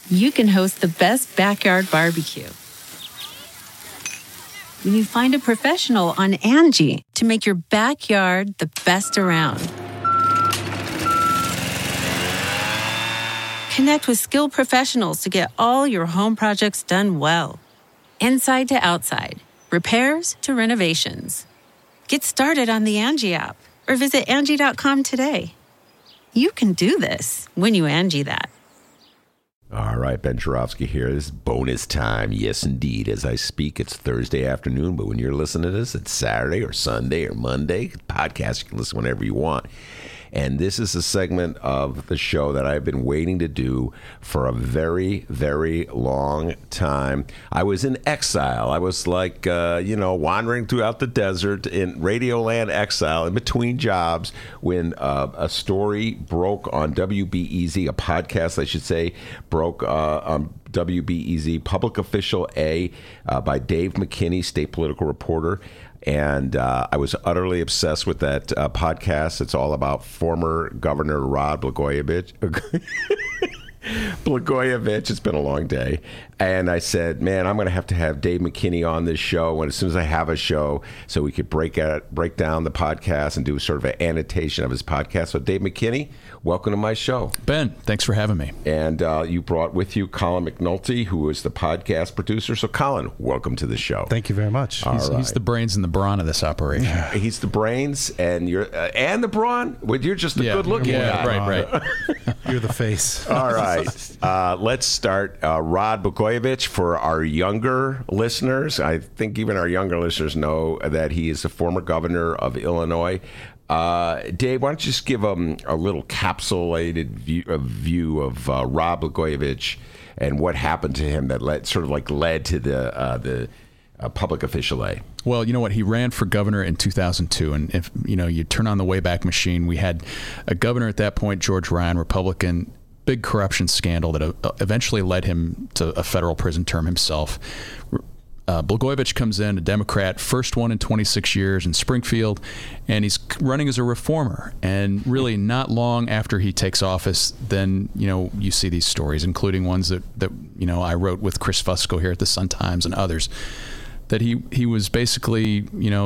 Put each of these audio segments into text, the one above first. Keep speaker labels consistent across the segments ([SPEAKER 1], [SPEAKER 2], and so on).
[SPEAKER 1] you can host the best backyard barbecue. When you find a professional on Angie to make your backyard the best around. Connect with skilled professionals to get all your home projects done well. Inside to outside, repairs to renovations. Get started on the Angie app or visit Angie.com today. You can do this when you Angie that.
[SPEAKER 2] All right, Ben Joravsky here. This is bonus time. Yes, indeed. As I speak, it's Thursday afternoon, but when you're listening to this, it's Saturday or Sunday or Monday. Podcast, you can listen whenever you want. And this is a segment of the show that I've been waiting to do for a very, very long time. I was in exile. I was like, wandering throughout the desert in Radioland exile in between jobs when a story broke on WBEZ, a podcast, I should say, broke on WBEZ, Public Official A, by Dave McKinney, state political reporter. And I was utterly obsessed with that podcast. It's all about former Governor Rod Blagojevich. It's been a long day. And I said, man, I'm going to have Dave McKinney on this show. And as soon as I have a show, so we could break down the podcast and do sort of an annotation of his podcast. So Dave McKinney, welcome to my show.
[SPEAKER 3] Ben, thanks for having me.
[SPEAKER 2] And you brought with you Colin McNulty, who is the podcast producer. So Colin, welcome to the show.
[SPEAKER 4] Thank you very much.
[SPEAKER 3] He's the brains and the brawn of this operation.
[SPEAKER 2] He's the brains and you're and the brawn? Well, you're just the good-looking guy.
[SPEAKER 3] Right.
[SPEAKER 4] You're the face.
[SPEAKER 2] All right. Let's start. Rod Blagojevich, for our younger listeners, I think even our younger listeners know that he is the former governor of Illinois. Dave, why don't you just give them a little capsulated view of Rod Blagojevich and what happened to him that led to the Public Official A?
[SPEAKER 3] Well, you know what? He ran for governor in 2002, and if you turn on the Wayback Machine, we had a governor at that point, George Ryan, Republican. Big corruption scandal that eventually led him to a federal prison term himself. Blagojevich comes in, a Democrat, first one in 26 years in Springfield, and he's running as a reformer. And really not long after he takes office, then, you see these stories, including ones that I wrote with Chris Fusco here at the Sun-Times and others, that he was basically,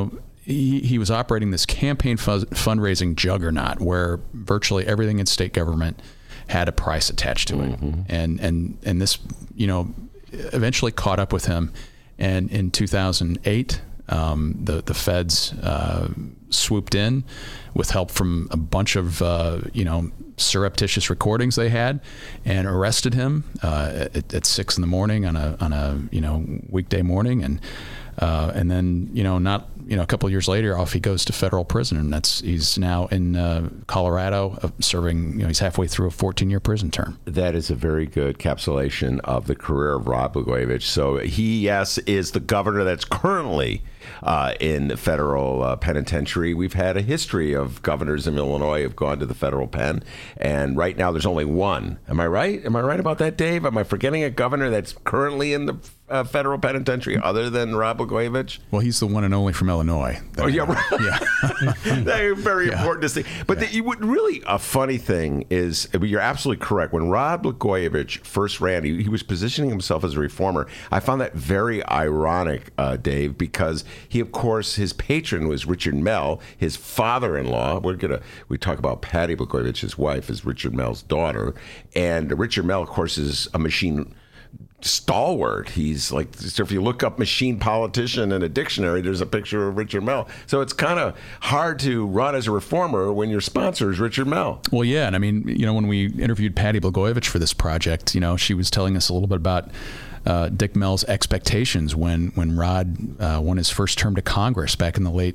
[SPEAKER 3] he was operating this campaign fundraising juggernaut where virtually everything in state government had a price attached to it. And this, eventually caught up with him. And in 2008, the feds swooped in with help from a bunch of, surreptitious recordings they had and arrested him at 6 a.m. on a weekday morning. And then, a couple of years later, off he goes to federal prison, and he's now in Colorado serving. He's halfway through a 14-year prison term.
[SPEAKER 2] That is a very good capsulation of the career of Rod Blagojevich. So he, is the governor that's currently in the federal penitentiary. We've had a history of governors in Illinois who've gone to the federal pen, and right now there's only one. Am I right? Am I right about that, Dave? Am I forgetting a governor that's currently in the federal penitentiary other than Rod Blagojevich?
[SPEAKER 3] Well, he's the one and only from Illinois.
[SPEAKER 2] Right. Yeah. That's very important to see. But a funny thing is, you're absolutely correct. When Rod Blagojevich first ran, he was positioning himself as a reformer. I found that very ironic, Dave, because he, of course, his patron was Richard Mell, his father-in-law. We talk about Patty Blagojevich, his wife, is Richard Mell's daughter. And Richard Mell, of course, is a machine stalwart. He's like, so if you look up machine politician in a dictionary, there's a picture of Richard Mell. So it's kind of hard to run as a reformer when your sponsor is Richard Mell.
[SPEAKER 3] Well, yeah. And I mean, when we interviewed Patty Blagojevich for this project, she was telling us a little bit about Dick Mell's expectations when Rod won his first term to Congress back in the late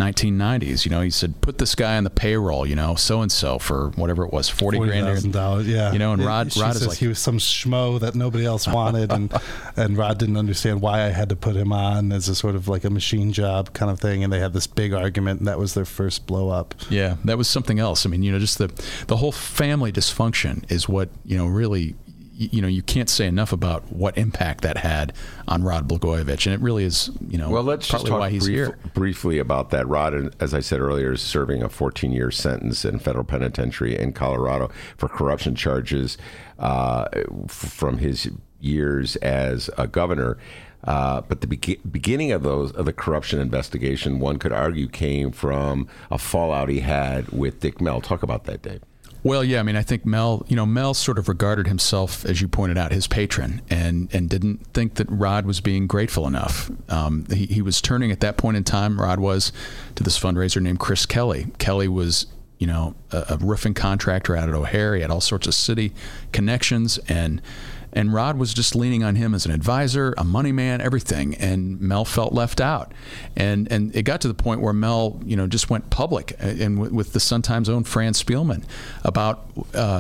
[SPEAKER 3] 1990s. He said, put this guy on the payroll, so-and-so for whatever it was,
[SPEAKER 4] $40,000, yeah.
[SPEAKER 3] And Rod is like,
[SPEAKER 4] he was some schmo that nobody else wanted, and Rod didn't understand why I had to put him on as a sort of like a machine job kind of thing, and they had this big argument, and that was their first blow up.
[SPEAKER 3] Yeah, that was something else. I mean, just the whole family dysfunction is what, really you can't say enough about what impact that had on Rod Blagojevich, and it really is,
[SPEAKER 2] well, let's just talk briefly about that. Rod, as I said earlier, is serving a 14-year sentence in federal penitentiary in Colorado for corruption charges from his years as a governor. But the beginning of the corruption investigation, one could argue, came from a fallout he had with Dick Mell. Talk about that, Dave.
[SPEAKER 3] Well, yeah, I mean, I think Mell sort of regarded himself, as you pointed out, his patron, and didn't think that Rod was being grateful enough. He was turning at that point in time, Rod was, to this fundraiser named Chris Kelly. Kelly was, a roofing contractor out at O'Hare. He had all sorts of city connections, and Rod was just leaning on him as an advisor, a money man, everything. And Mell felt left out. And it got to the point where Mell, just went public and with the Sun-Times' own Fran Spielman about,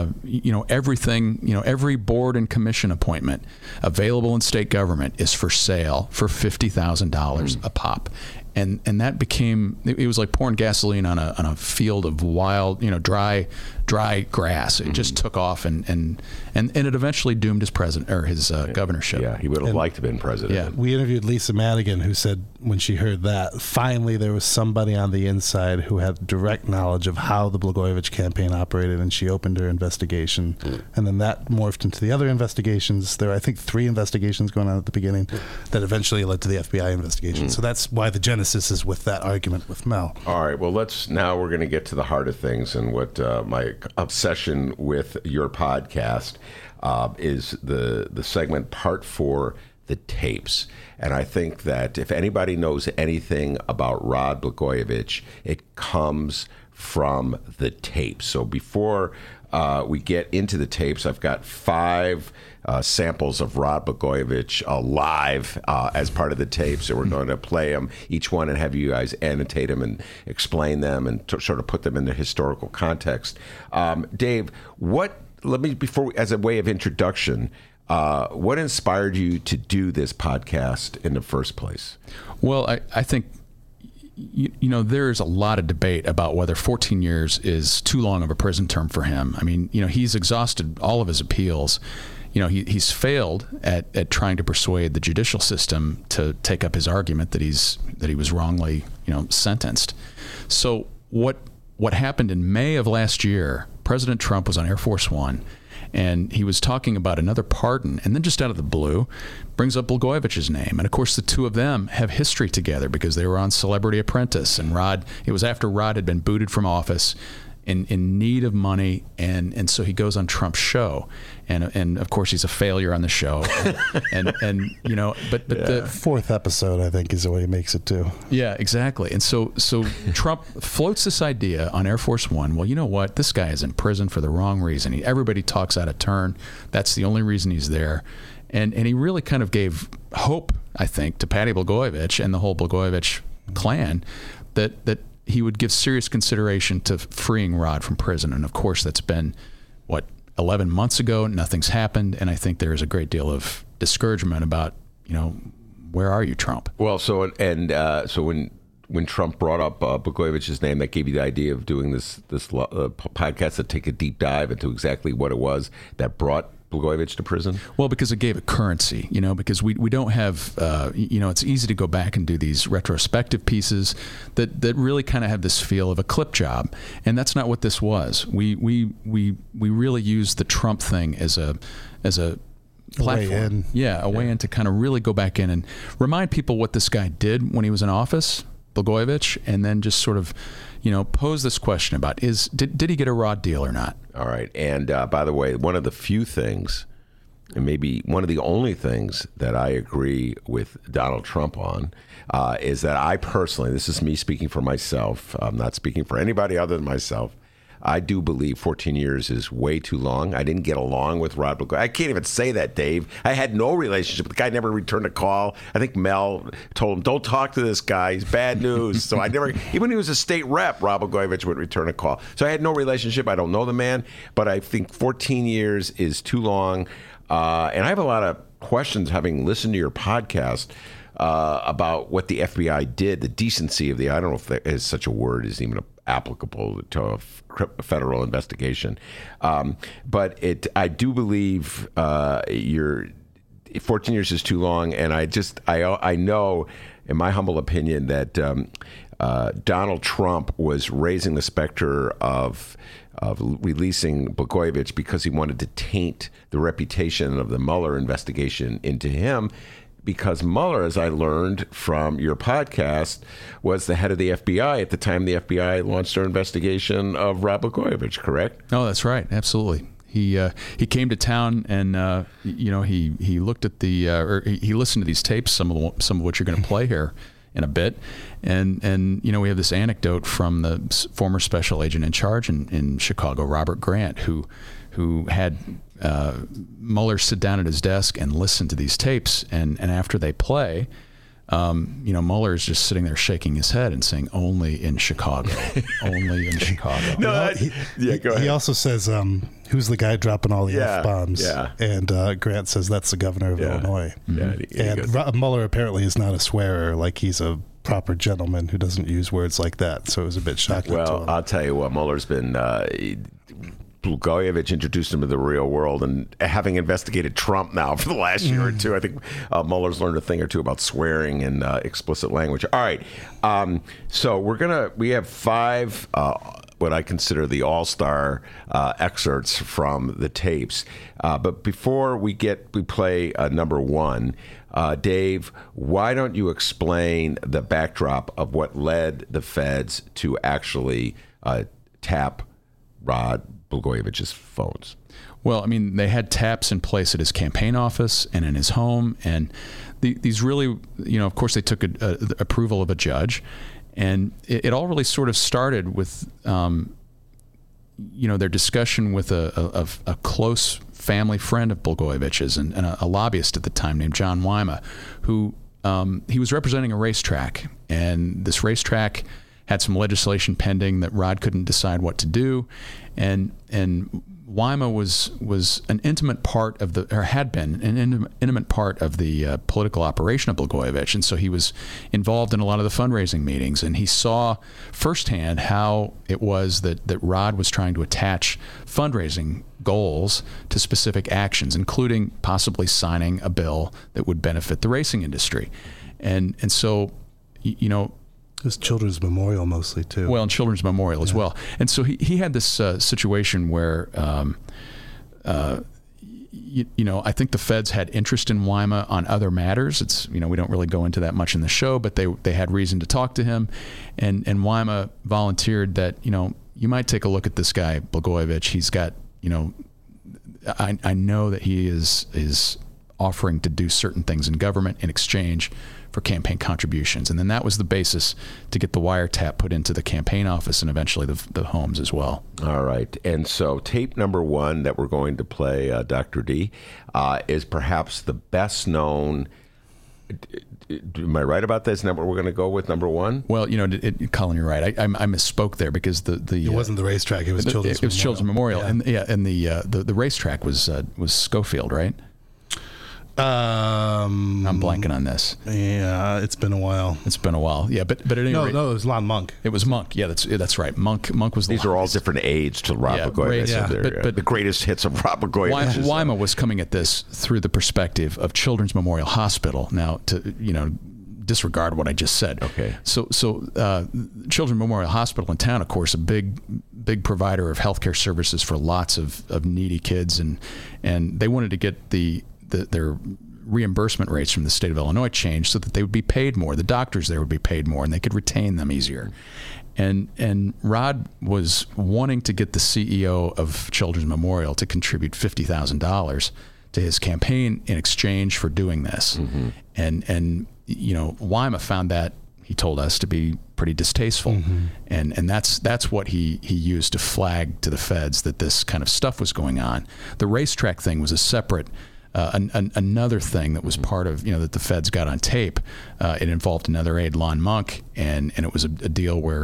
[SPEAKER 3] everything, every board and commission appointment available in state government is for sale for $50,000 a pop. And that became, it was like pouring gasoline on a field of wild, dry grass. It just took off, and it eventually doomed his governorship.
[SPEAKER 2] Yeah, he would have liked to have been president.
[SPEAKER 3] Yeah.
[SPEAKER 4] We interviewed Lisa Madigan, who said when she heard that, finally there was somebody on the inside who had direct knowledge of how the Blagojevich campaign operated, and she opened her investigation. And then that morphed into the other investigations. There were, I think, 3 investigations going on at the beginning that eventually led to the FBI investigation. So that's why the genesis is with that argument with Mell.
[SPEAKER 2] All right, well, now we're going to get to the heart of things, and what my obsession with your podcast is the segment Part 4, the tapes. And I think that if anybody knows anything about Rod Blagojevich, it comes from the tapes. So before we get into the tapes, I've got 5 samples of Rod Blagojevich live as part of the tapes. So we're going to play them, each one, and have you guys annotate them and explain them and sort of put them in the historical context. Dave, as a way of introduction, what inspired you to do this podcast in the first place?
[SPEAKER 3] Well, I think, there's a lot of debate about whether 14 years is too long of a prison term for him. I mean, he's exhausted all of his appeals. He's failed at trying to persuade the judicial system to take up his argument that he was wrongly, sentenced. So what happened in May of last year, President Trump was on Air Force One, and he was talking about another pardon, and then just out of the blue, brings up Blagojevich's name. And of course, the two of them have history together because they were on Celebrity Apprentice, and it was after Rod had been booted from office, in need of money, and so he goes on Trump's show, and of course he's a failure on the show, and but the
[SPEAKER 4] 4th episode, I think, is the way he makes it too.
[SPEAKER 3] Yeah, exactly. And so Trump floats this idea on Air Force One. Well, you know what? This guy is in prison for the wrong reason. Everybody talks out of turn. That's the only reason he's there, and he really kind of gave hope, I think, to Patty Blagojevich and the whole Blagojevich clan that he would give serious consideration to freeing Rod from prison. And of course, that's been 11 months ago. Nothing's happened, and I think there is a great deal of discouragement about where are you, Trump? Well,
[SPEAKER 2] so when Trump brought up Blagojevich's name, that gave you the idea of doing this podcast to take a deep dive into exactly what it was that brought Blagojevich to prison?
[SPEAKER 3] Well, because it gave it currency, because we don't have, it's easy to go back and do these retrospective pieces that really kind of have this feel of a clip job, and that's not what this was. We really used the Trump thing as a platform, a way in to kind of really go back in and remind people what this guy did when he was in office, Blagojevich, and then just sort of pose this question about did he get a raw deal or not?
[SPEAKER 2] All right. And by the way, one of the few things, and maybe one of the only things that I agree with Donald Trump on is that I personally, this is me speaking for myself, I'm not speaking for anybody other than myself, I do believe 14 years is way too long. I didn't get along with Rod Blagojevich. I can't even say that, Dave. I had no relationship. The guy never returned a call. I think Mel told him, don't talk to this guy. He's bad news. So I never, even when he was a state rep, Rod Blagojevich would return a call. So I had no relationship. I don't know the man. But I think 14 years is too long. And I have a lot of questions, having listened to your podcast, about what the FBI did, the decency of I don't know if there is such a word is even applicable to a federal investigation. But I do believe 14 years is too long, and I know, in my humble opinion, that Donald Trump was raising the specter of releasing Blagojevich because he wanted to taint the reputation of the Mueller investigation into him. Because Mueller, as I learned from your podcast, was the head of the FBI at the time the FBI launched their investigation of Rod Blagojevich, correct?
[SPEAKER 3] No, that's right. Absolutely. He came to town and he looked at he listened to these tapes, some of which you're going to play here in a bit, and we have this anecdote from the former special agent in charge in Chicago, Robert Grant, who had Mueller sit down at his desk and listen to these tapes, and after they play, Mueller is just sitting there shaking his head and saying, "Only in Chicago, only in Chicago."
[SPEAKER 2] No,
[SPEAKER 4] go ahead. He also says, "Who's the guy dropping all the F-bombs?"
[SPEAKER 2] Yeah.
[SPEAKER 4] And Grant says that's the governor of Illinois.
[SPEAKER 2] Yeah,
[SPEAKER 4] and Mueller apparently is not a swearer; like he's a proper gentleman who doesn't use words like that. So it was a bit shocking.
[SPEAKER 2] Well,
[SPEAKER 4] to him.
[SPEAKER 2] I'll tell you what, Mueller's been. Blagojevich introduced him to the real world, and having investigated Trump now for the last year or two, I think Mueller's learned a thing or two about swearing and explicit language. All right, so we have 5 what I consider the all-star excerpts from the tapes. But before we play number 1, Dave, why don't you explain the backdrop of what led the feds to actually tap Rod Blagojevich's phones?
[SPEAKER 3] Well, I mean, they had taps in place at his campaign office and in his home, and these really, of course, they took the approval of a judge, and it all really sort of started with, their discussion with a close family friend of Blagojevich's and a lobbyist at the time named John Wyma, who he was representing a racetrack, and this racetrack had some legislation pending that Rod couldn't decide what to do, and Wyma was an intimate part of had been an intimate part of the political operation of Blagojevich, and so he was involved in a lot of the fundraising meetings, and he saw firsthand how it was that Rod was trying to attach fundraising goals to specific actions, including possibly signing a bill that would benefit the racing industry, and so
[SPEAKER 4] It was Children's Memorial mostly, too.
[SPEAKER 3] Well, and Children's Memorial as well. And so he had this situation where, I think the feds had interest in Wyma on other matters. It's, we don't really go into that much in the show, but they had reason to talk to him. And Wyma volunteered that, you might take a look at this guy, Blagojevich. He's got, I know that he is offering to do certain things in government in exchange for campaign contributions. And then that was the basis to get the wiretap put into the campaign office and eventually the homes as well.
[SPEAKER 2] All right. And so tape number 1 that we're going to play, Dr. D, is perhaps the best known. Am I right about this? We're going to go with number 1?
[SPEAKER 3] Well, Colin, you're right. I misspoke there because it
[SPEAKER 4] wasn't the racetrack. It was Children's Memorial.
[SPEAKER 3] It was Children's Memorial.
[SPEAKER 4] Yeah.
[SPEAKER 3] And the racetrack was Schofield, right? I'm blanking on this.
[SPEAKER 4] Yeah, it's been a while.
[SPEAKER 3] Yeah, but at any rate,
[SPEAKER 4] no, it was Lon Monk.
[SPEAKER 3] It was Monk. Yeah, that's right. Monk was the.
[SPEAKER 2] These are all different aides to Rod Blagojevich.
[SPEAKER 3] Yeah, but
[SPEAKER 2] the greatest hits of Rod Blagojevich.
[SPEAKER 3] Wyma was coming at this through the perspective of Children's Memorial Hospital. Now, to disregard what I just said.
[SPEAKER 2] Okay.
[SPEAKER 3] So Children's Memorial Hospital in town, of course, a big provider of healthcare services for lots of needy kids, and they wanted to get their reimbursement rates from the state of Illinois changed so that they would be paid more. The doctors there would be paid more, and they could retain them easier. And Rod was wanting to get the CEO of Children's Memorial to contribute $50,000 to his campaign in exchange for doing this. Mm-hmm. And Wyma found that, he told us, to be pretty distasteful. Mm-hmm. And that's what he used to flag to the feds that this kind of stuff was going on. The racetrack thing was a separate another thing that was part of, that the feds got on tape. It involved another aide, Lon Monk, and it was a deal where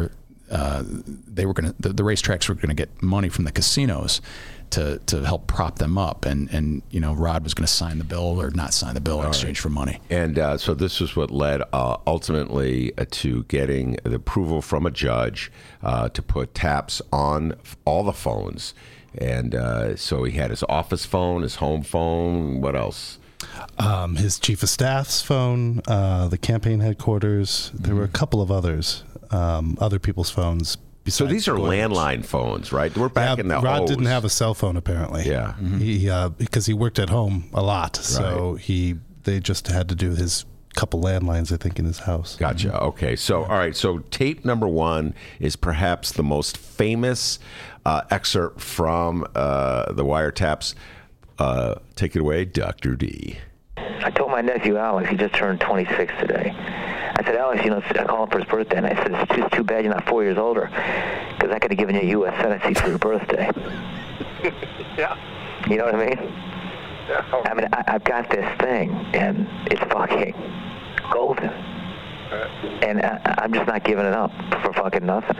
[SPEAKER 3] they were going to the racetracks were going to get money from the casinos to help prop them up, and Rod was going to sign the bill or not sign the bill in exchange for money.
[SPEAKER 2] And so this is what led ultimately to getting the approval from a judge to put taps on all the phones. And so he had his office phone, his home phone. What else?
[SPEAKER 4] His chief of staff's phone, the campaign headquarters. There were a couple of others, other people's phones.
[SPEAKER 2] So these are landline phones, right? We're back in the
[SPEAKER 4] Rod
[SPEAKER 2] O's.
[SPEAKER 4] didn't have a cell phone apparently.
[SPEAKER 2] Yeah,
[SPEAKER 4] he because he worked at home a lot, so they just had to do his couple landlines, I think, in his house.
[SPEAKER 2] Gotcha. Okay. So, all right. So tape number 1 is perhaps the most famous excerpt from the wiretaps. Take it away, Dr. D.
[SPEAKER 5] I told my nephew, Alex, he just turned 26 today. I said, Alex, I called him for his birthday, and I said, it's just too bad you're not 4 years older, because I could have given you a U.S. Senate seat for your birthday.
[SPEAKER 6] Yeah.
[SPEAKER 5] You know what I mean?
[SPEAKER 6] Yeah.
[SPEAKER 5] I mean, I've got this thing, and it's fucking golden. And I'm just not giving it up for fucking nothing.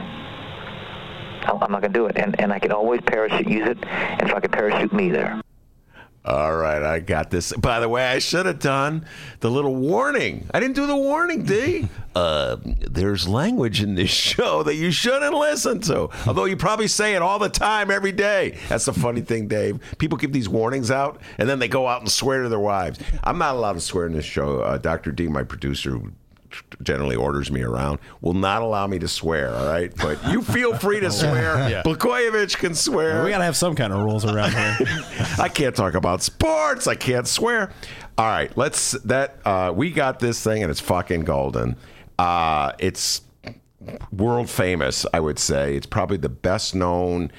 [SPEAKER 5] I'm not going to do it. And I can always use it and fucking parachute me there.
[SPEAKER 2] All right, I got this. By the way, I should have done the little warning. I didn't do the warning, D. There's language in this show that you shouldn't listen to. Although you probably say it all the time, every day. That's the funny thing, Dave. People give these warnings out, and then they go out and swear to their wives. I'm not allowed to swear in this show. Dr. D, my producer, who generally orders me around, will not allow me to swear, all right? But you feel free to swear.
[SPEAKER 3] Yeah.
[SPEAKER 2] Blagojevich can swear.
[SPEAKER 7] We got to have some kind of rules around here.
[SPEAKER 2] I can't talk about sports. I can't swear. All right, we got this thing, and it's fucking golden. It's world famous, I would say. It's probably the best known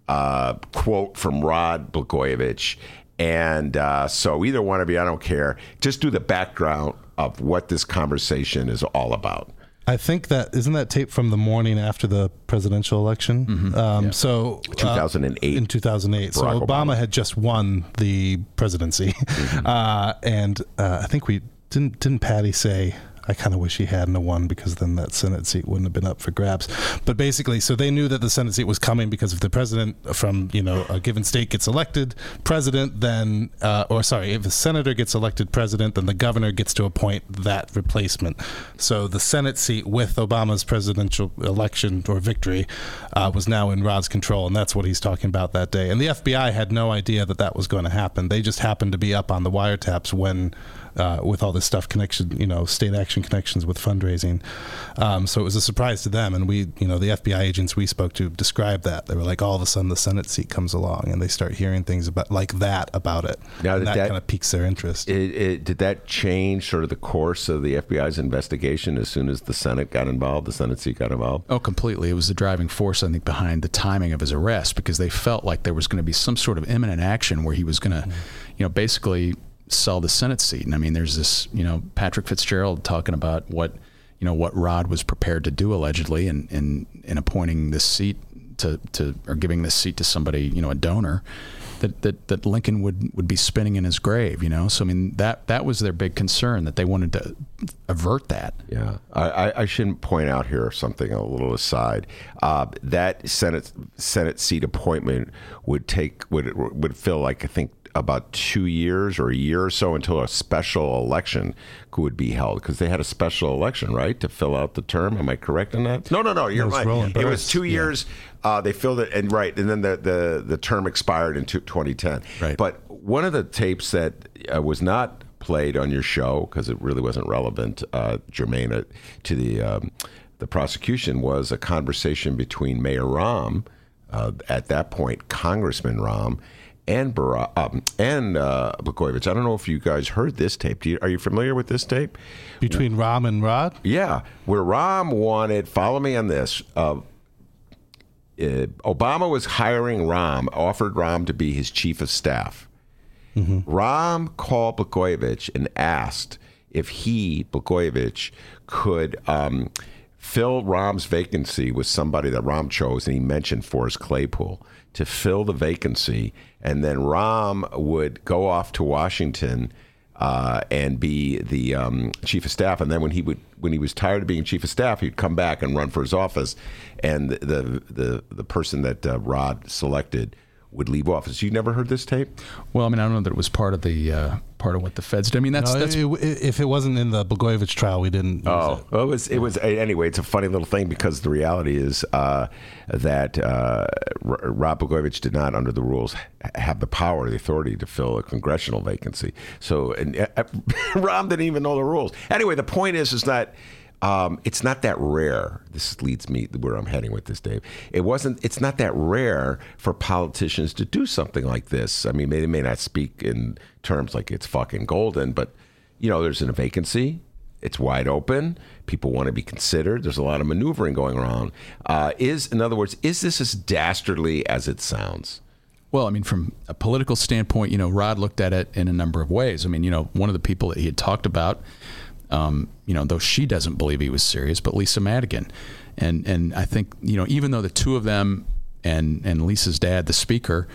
[SPEAKER 2] quote from Rod Blagojevich. And so either one of you, I don't care. Just do the background of what this conversation is all about.
[SPEAKER 4] I think isn't that tape from the morning after the presidential election?
[SPEAKER 3] Mm-hmm.
[SPEAKER 2] So 2008.
[SPEAKER 4] In 2008.
[SPEAKER 2] Barack
[SPEAKER 4] So Obama had just won the presidency. Mm-hmm. And I think didn't Patty say, I kind of wish he hadn't won, because then that Senate seat wouldn't have been up for grabs. But basically, so they knew that the Senate seat was coming, because if the president from a given state gets elected president, then if a senator gets elected president, then the governor gets to appoint that replacement. So the Senate seat with Obama's presidential election or victory was now in Rod's control, and that's what he's talking about that day. And the FBI had no idea that was going to happen. They just happened to be up on the wiretaps when. With all this stuff, state action connections with fundraising. So it was a surprise to them. And we, the FBI agents we spoke to described that. They were like, all of a sudden the Senate seat comes along, and they start hearing things about it. Now, that kind of piques their interest.
[SPEAKER 2] Did that change sort of the course of the FBI's investigation as soon as the Senate got involved, the Senate seat got involved?
[SPEAKER 3] Oh, completely. It was the driving force, I think, behind the timing of his arrest, because they felt like there was going to be some sort of imminent action where he was going to, basically sell the Senate seat. And I mean, there's this, Patrick Fitzgerald talking about what Rod was prepared to do allegedly in appointing this seat or giving this seat to somebody, a donor, that Lincoln would be spinning in his grave, So I mean, that was their big concern, that they wanted to avert that. Yeah.
[SPEAKER 2] I shouldn't point out here something a little aside. That Senate seat appointment would feel like, I think, about 2 years or a year or so until a special election would be held, because they had a special election, right, to fill out the term. Am I correct in that? No, you're right. It was 2 years. They filled it, and then the term expired in 2010.
[SPEAKER 3] Right.
[SPEAKER 2] But one of the tapes that was not played on your show, because it really wasn't relevant, germane to the prosecution, was a conversation between Mayor Rahm, at that point Congressman Rahm, and Blagojevich. I don't know if you guys heard this tape. Are you familiar with this tape?
[SPEAKER 4] Between Rahm and Rod?
[SPEAKER 2] Yeah, where Rahm wanted, follow me on this, Obama was hiring Rahm, offered Rahm to be his chief of staff. Mm-hmm. Rahm called Blagojevich and asked if Blagojevich, could fill Rahm's vacancy with somebody that Rahm chose, and he mentioned Forrest Claypool, to fill the vacancy, and then Rahm would go off to Washington and be the chief of staff. And then when he was tired of being chief of staff, he'd come back and run for his office, and the person that Rod selected would leave office. You never heard this tape?
[SPEAKER 3] Well, I mean, I don't know that it was part of what the feds did. I mean, that's
[SPEAKER 4] if it wasn't in the Blagojevich trial, we didn't.
[SPEAKER 2] Well, it was anyway. It's a funny little thing because the reality is that Rod Blagojevich did not, under the rules, have the power, the authority to fill a congressional vacancy. So, Rob didn't even know the rules. Anyway, the point is that. It's not that rare. This leads me where I'm heading with this, Dave. It's not that rare for politicians to do something like this. I mean, they may not speak in terms like it's fucking golden, but, there's a vacancy. It's wide open. People want to be considered. There's a lot of maneuvering going around. In other words, is this as dastardly as it sounds?
[SPEAKER 3] Well, I mean, from a political standpoint, Rod looked at it in a number of ways. I mean, one of the people that he had talked about, though she doesn't believe he was serious, but Lisa Madigan. And I think, even though the two of them and Lisa's dad, the speaker,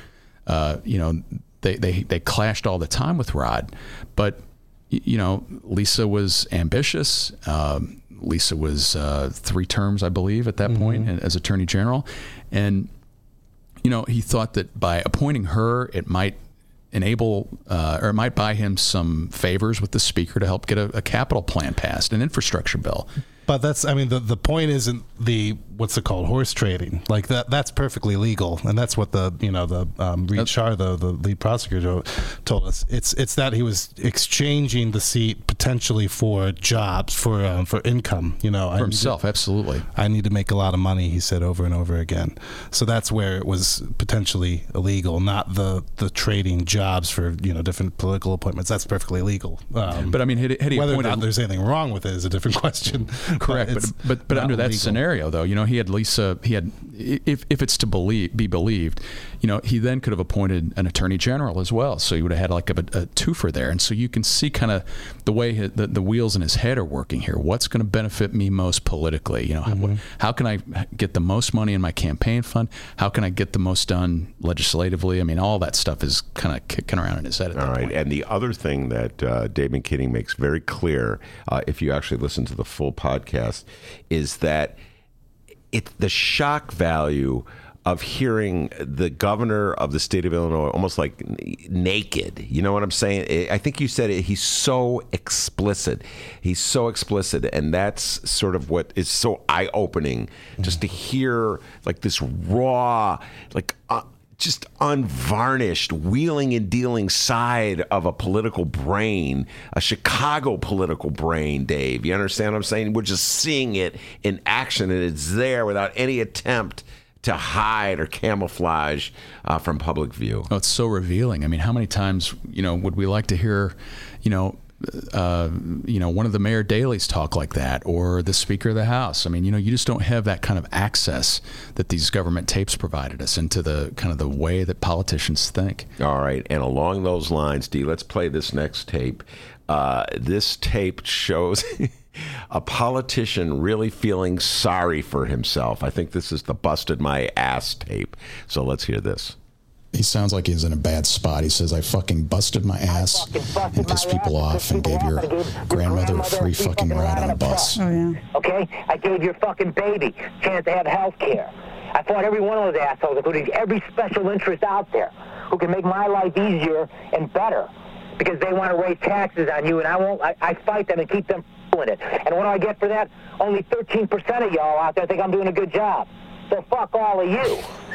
[SPEAKER 3] they clashed all the time with Rod. But, Lisa was ambitious. Lisa was 3 terms, I believe, at that point as Attorney General. And, he thought that by appointing her, it might enable or it might buy him some favors with the speaker to help get a capital plan passed, an infrastructure bill.
[SPEAKER 4] But the point isn't what's it called, horse trading. Like that's perfectly legal, and that's what the Reed Shar, the lead prosecutor, told us. It's that he was exchanging the seat potentially for jobs, for income. For
[SPEAKER 3] himself, absolutely.
[SPEAKER 4] I need to make a lot of money, he said over and over again. So that's where it was potentially illegal, not the trading jobs for different political appointments. That's perfectly legal.
[SPEAKER 3] But I mean, had he
[SPEAKER 4] whether
[SPEAKER 3] appointed,
[SPEAKER 4] or not there's anything wrong with it is a different question.
[SPEAKER 3] Correct, but under that scenario, though, he had Lisa. He had, if it's to be believed, he then could have appointed an attorney general as well. So he would have had like a twofer there, and so you can see kind of the way the wheels in his head are working here. What's going to benefit me most politically? How can I get the most money in my campaign fund? How can I get the most done legislatively? I mean, all that stuff is kind of kicking around in his head at that point.
[SPEAKER 2] And the other thing that Dave McKinney makes very clear, if you actually listen to the full podcast, is that the shock value of hearing the governor of the state of Illinois almost like naked. You know what I'm saying? I think you said it. He's so explicit. And that's sort of what is so eye-opening, just to hear like this raw, like just unvarnished wheeling and dealing side of a political brain, a Chicago political brain, Dave. You understand what I'm saying? We're just seeing it in action, and it's there without any attempt to hide or camouflage from public view.
[SPEAKER 3] Oh, it's so revealing. I mean, how many times, would we like to hear, one of the Mayor Daley's talk like that, or the Speaker of the House? I mean, you just don't have that kind of access that these government tapes provided us into the kind of the way that politicians think.
[SPEAKER 2] All right, and along those lines, Dee, let's play this next tape. This tape shows a politician really feeling sorry for himself. I think this is the busted my ass tape. So let's hear this.
[SPEAKER 8] He sounds like he's in a bad spot. He says, I fucking busted my ass and pissed people off and gave your grandmother a free fucking ride on a bus.
[SPEAKER 9] Oh, yeah.
[SPEAKER 5] Okay? I gave your fucking baby a chance to have health care. I fought every one of those assholes, including every special interest out there, who can make my life easier and better because they want to raise taxes on you, and I fight them and keep them in it. And what do I get for that? Only 13% of y'all out there think I'm doing a good job. So fuck all of you.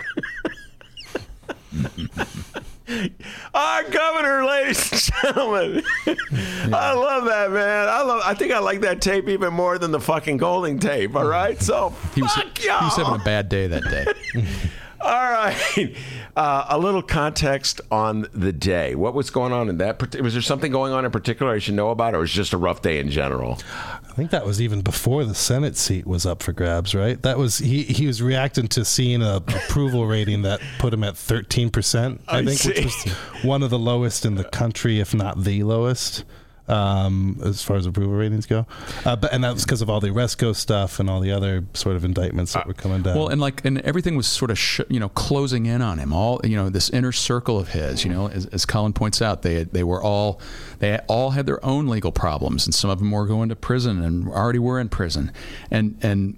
[SPEAKER 2] Our governor, ladies and gentlemen. I love that, man. I think I like that tape even more than the fucking Golding tape. All right, so
[SPEAKER 3] he was
[SPEAKER 2] y'all.
[SPEAKER 3] having a bad day that day.
[SPEAKER 2] All right, a little context on the day. What was going on in that? Was there something going on in particular I should know about, or was it just a rough day in general?
[SPEAKER 4] I think that was even before the Senate seat was up for grabs, right? That was he was reacting to seeing a approval rating that put him at 13%, I think, which was one of the lowest in the country, if not the lowest. as far as approval ratings go. And that was because of all the Oresco stuff and all the other sort of indictments that were coming down.
[SPEAKER 3] Well, and everything was sort of closing in on him. All this inner circle of his. As Colin points out, they all had their own legal problems, and some of them were going to prison and already were in prison. And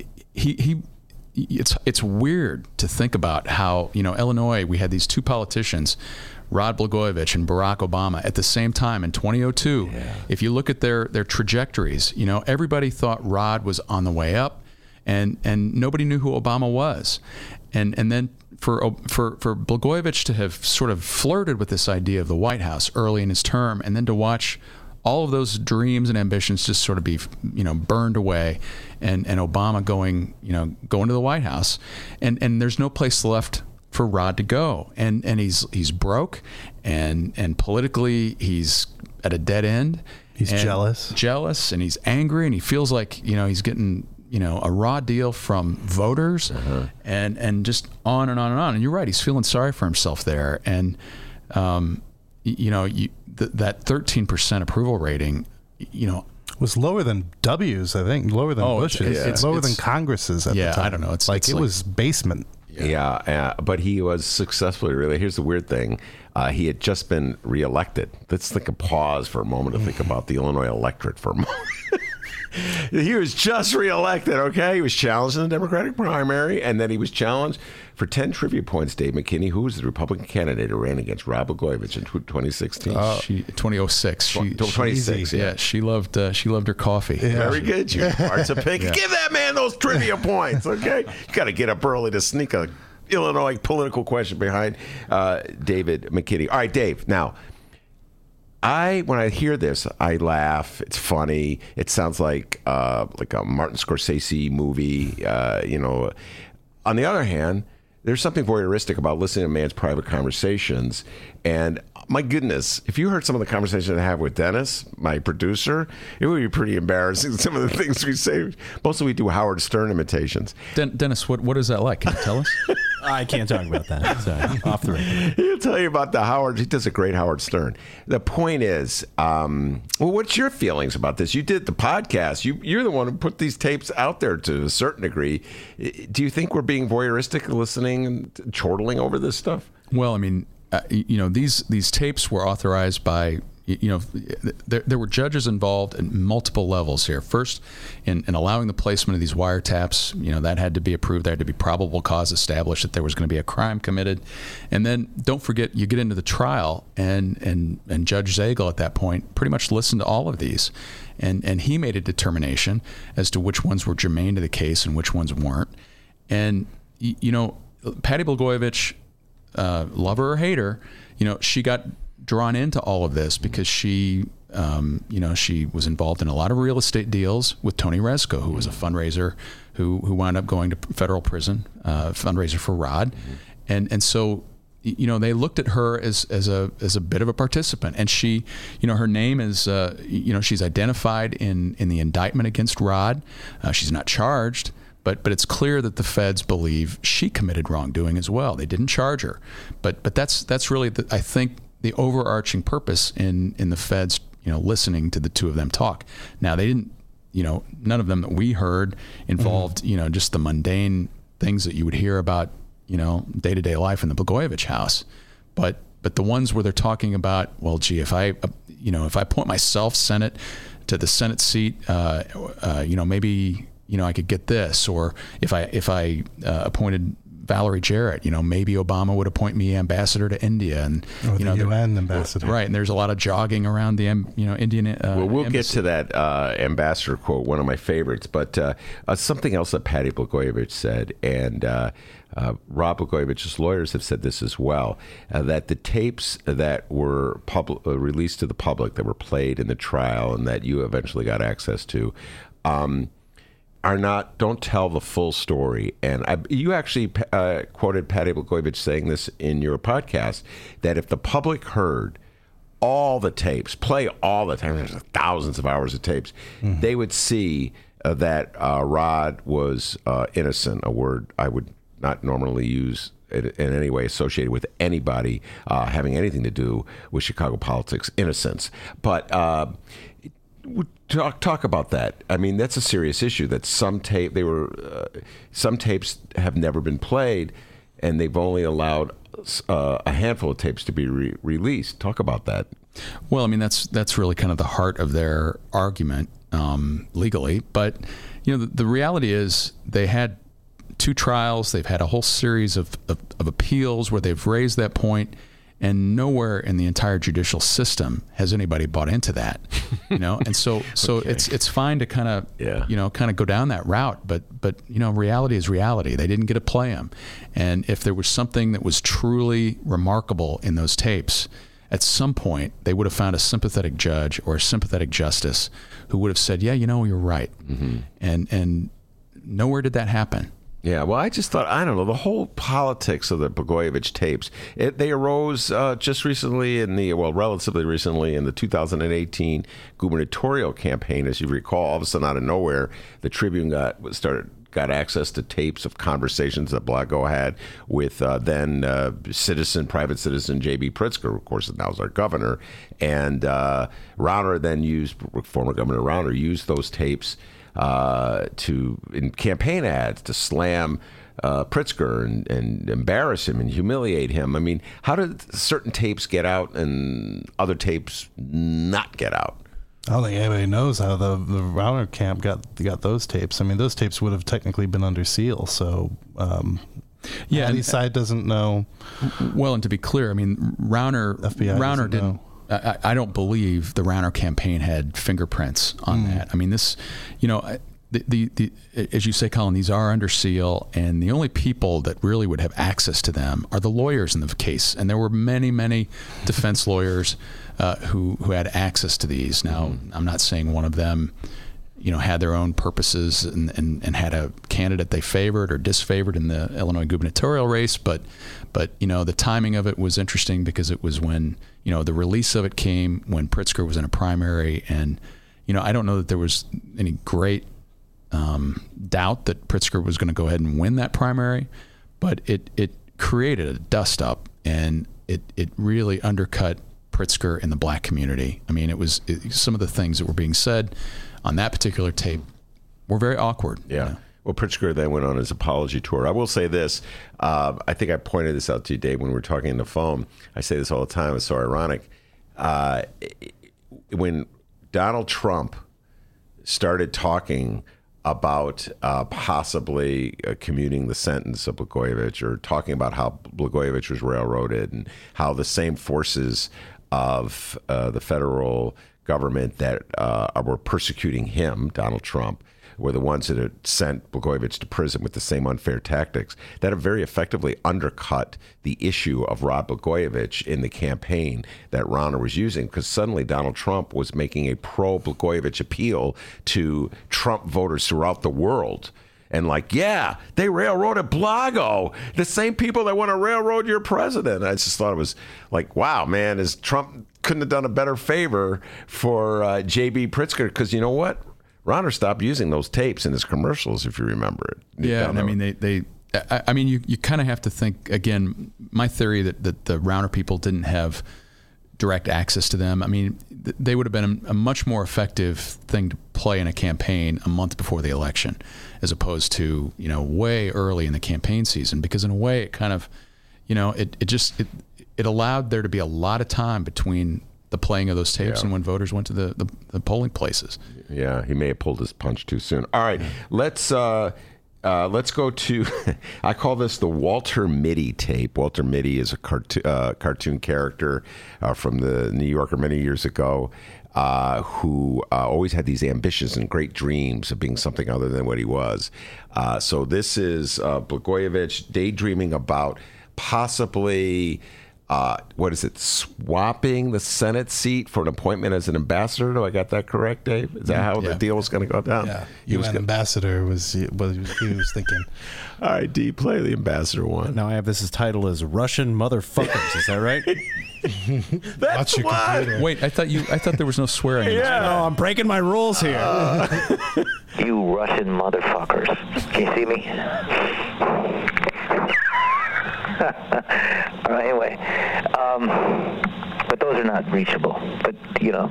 [SPEAKER 3] it's weird to think about how Illinois, we had these two politicians, Rod Blagojevich and Barack Obama, at the same time in 2002. Yeah. If you look at their trajectories, everybody thought Rod was on the way up, and nobody knew who Obama was, and then for Blagojevich to have sort of flirted with this idea of the White House early in his term, and then to watch all of those dreams and ambitions just sort of be burned away, and Obama going to the White House, and there's no place left for Rod to go, and he's broke, and politically he's at a dead end.
[SPEAKER 4] He's jealous,
[SPEAKER 3] and he's angry, and he feels like he's getting a raw deal from voters, and just on and on and on. And you're right, he's feeling sorry for himself there, and that 13% approval rating,
[SPEAKER 4] was lower than W's, I think, lower than Bush's, it's lower than Congress's at the time.
[SPEAKER 3] I don't know.
[SPEAKER 4] It was basement.
[SPEAKER 2] Yeah, but he was successfully really. Here's the weird thing. He had just been reelected. Let's think of pause for a moment to think about the Illinois electorate for a moment. He was just reelected, okay? He was challenged in the Democratic primary, and then he was challenged for 10 trivia points. Dave McKinney, who was the Republican candidate who ran against Rod Blagojevich in 2016.
[SPEAKER 3] 2006.
[SPEAKER 2] 2006,
[SPEAKER 3] yeah. She loved her coffee.
[SPEAKER 2] Yeah. Very good, Junior Parts of Pink. Give that man those trivia points, okay? You got to get up early to sneak a Illinois political question behind David McKinney. All right, Dave, now, when I hear this, I laugh. It's funny. It sounds like a Martin Scorsese movie. On the other hand, there's something voyeuristic about listening to a man's private conversations. And my goodness, if you heard some of the conversations I have with Dennis, my producer, it would be pretty embarrassing. Some of the things we say. Mostly we do Howard Stern imitations.
[SPEAKER 3] Dennis, what is that like? Can you tell us?
[SPEAKER 7] I can't talk about that. Sorry, off the record.
[SPEAKER 2] He'll tell you about the Howard. He does a great Howard Stern. The point is, what's your feelings about this? You did the podcast. You're the one who put these tapes out there to a certain degree. Do you think we're being voyeuristic, listening and chortling over this stuff?
[SPEAKER 3] Well, I mean, these tapes were authorized by. There were judges involved at multiple levels here. First, in allowing the placement of these wiretaps, that had to be approved. There had to be probable cause established that there was going to be a crime committed. And then, don't forget, you get into the trial, and Judge Zagel at that point pretty much listened to all of these. And he made a determination as to which ones were germane to the case and which ones weren't. And, Patty Blagojevich, lover or hater, she got drawn into all of this because she was involved in a lot of real estate deals with Tony Rezko, who was a fundraiser who wound up going to federal prison, fundraiser for Rod. And so, they looked at her as a bit of a participant, and she, her name is, she's identified in the indictment against Rod. She's not charged, but it's clear that the feds believe she committed wrongdoing as well. They didn't charge her, but that's really I think the overarching purpose in the feds, listening to the two of them talk. Now, they didn't, none of them that we heard involved, just the mundane things that you would hear about, day-to-day life in the Blagojevich house. But the ones where they're talking about, well, gee, if I appoint myself Senate to the Senate seat, maybe, I could get this, or if I appointed Valerie Jarrett, maybe Obama would appoint me ambassador to India, and
[SPEAKER 4] the UN ambassador,
[SPEAKER 3] right? And there's a lot of jogging around the Indian.
[SPEAKER 2] Well, we'll get to that ambassador quote, one of my favorites. But something else that Patty Blagojevich said, and Rod Blagojevich's lawyers have said this as well, that the tapes that were released to the public, that were played in the trial, and that you eventually got access to, don't tell the full story. And you actually quoted Patty Blagojevich saying this in your podcast, that if the public heard all the tapes, play all the time, there's thousands of hours of tapes, they would see that Rod was innocent, a word I would not normally use in any way associated with anybody having anything to do with Chicago politics, in a sense. But talk about that. I mean, that's a serious issue. That some tapes have never been played, and they've only allowed a handful of tapes to be released. Talk about that.
[SPEAKER 3] Well, I mean, that's really kind of the heart of their argument legally. But the reality is they had 2 trials. They've had a whole series of appeals where they've raised that point, and nowhere in the entire judicial system has anybody bought into that. And so okay. It's fine to kind of go down that route, but reality is reality. They didn't get to play them, and if there was something that was truly remarkable in those tapes, at some point they would have found a sympathetic judge or a sympathetic justice who would have said, yeah, you're right. Mm-hmm. And nowhere did that happen.
[SPEAKER 2] Yeah, well, I just thought, I don't know, the whole politics of the Blagojevich tapes, they arose just recently relatively recently in the 2018 gubernatorial campaign. As you recall, all of a sudden out of nowhere, the Tribune got access to tapes of conversations that Blago had with then private citizen J.B. Pritzker, of course, now is our governor. And Rauner then former Governor Rauner used those tapes in campaign ads to slam Pritzker and embarrass him and humiliate him. I mean, how did certain tapes get out and other tapes not get out?
[SPEAKER 4] I don't think anybody knows how the Rauner camp got those tapes. I mean, those tapes would have technically been under seal. So, the side doesn't know.
[SPEAKER 3] Well, and to be clear, I mean, Rauner didn't. I don't believe the Rauner campaign had fingerprints on that. I mean, this, as you say, Colin, these are under seal, and the only people that really would have access to them are the lawyers in the case. And there were many, many defense lawyers who had access to these. Now, I'm not saying one of them, had their own purposes and had a candidate they favored or disfavored in the Illinois gubernatorial race, but the timing of it was interesting because it was when the release of it came when Pritzker was in a primary, and I don't know that there was any great doubt that Pritzker was going to go ahead and win that primary, but it created a dust up, and it really undercut Pritzker in the black community. I mean, some of the things that were being said on that particular tape were very awkward.
[SPEAKER 2] Yeah. Well, Pritzker then went on his apology tour. I will say this. I think I pointed this out to you, Dave, when we were talking on the phone. I say this all the time. It's so ironic. When Donald Trump started talking about possibly commuting the sentence of Blagojevich, or talking about how Blagojevich was railroaded and how the same forces of the federal government that were persecuting him, Donald Trump, were the ones that had sent Blagojevich to prison with the same unfair tactics, that have very effectively undercut the issue of Rod Blagojevich in the campaign that Rauner was using, because suddenly Donald Trump was making a pro-Blagojevich appeal to Trump voters throughout the world. And they railroaded Blago, the same people that want to railroad your president. I just thought it was like, wow, man, Trump couldn't have done a better favor for J.B. Pritzker, because you know what? Rauner stopped using those tapes in his commercials, if you remember it.
[SPEAKER 3] Yeah, and I mean, you kind of have to think, again, my theory that the Rauner people didn't have direct access to them. I mean, they would have been a much more effective thing to play in a campaign a month before the election, as opposed to, way early in the campaign season, because in a way it kind of, it allowed there to be a lot of time between the playing of those tapes and when voters went to the polling places.
[SPEAKER 2] Yeah, he may have pulled his punch too soon. All right, let's go to, I call this the Walter Mitty tape. Walter Mitty is a cartoon character from the New Yorker many years ago, who always had these ambitions and great dreams of being something other than what he was. So this is Blagojevich daydreaming about possibly swapping the Senate seat for an appointment as an ambassador? Do I got that correct, Dave? Is that how the deal was going to go down?
[SPEAKER 4] Yeah, ambassador was what he was thinking.
[SPEAKER 2] All right, D, play the ambassador one.
[SPEAKER 7] Now I have this title as Russian motherfuckers. Is that right?
[SPEAKER 2] That's what.
[SPEAKER 3] Wait, I thought there was no swearing.
[SPEAKER 7] Yeah, no, I'm breaking my rules here.
[SPEAKER 5] You Russian motherfuckers. Can you see me? All right, anyway, but those are not reachable. But, you know,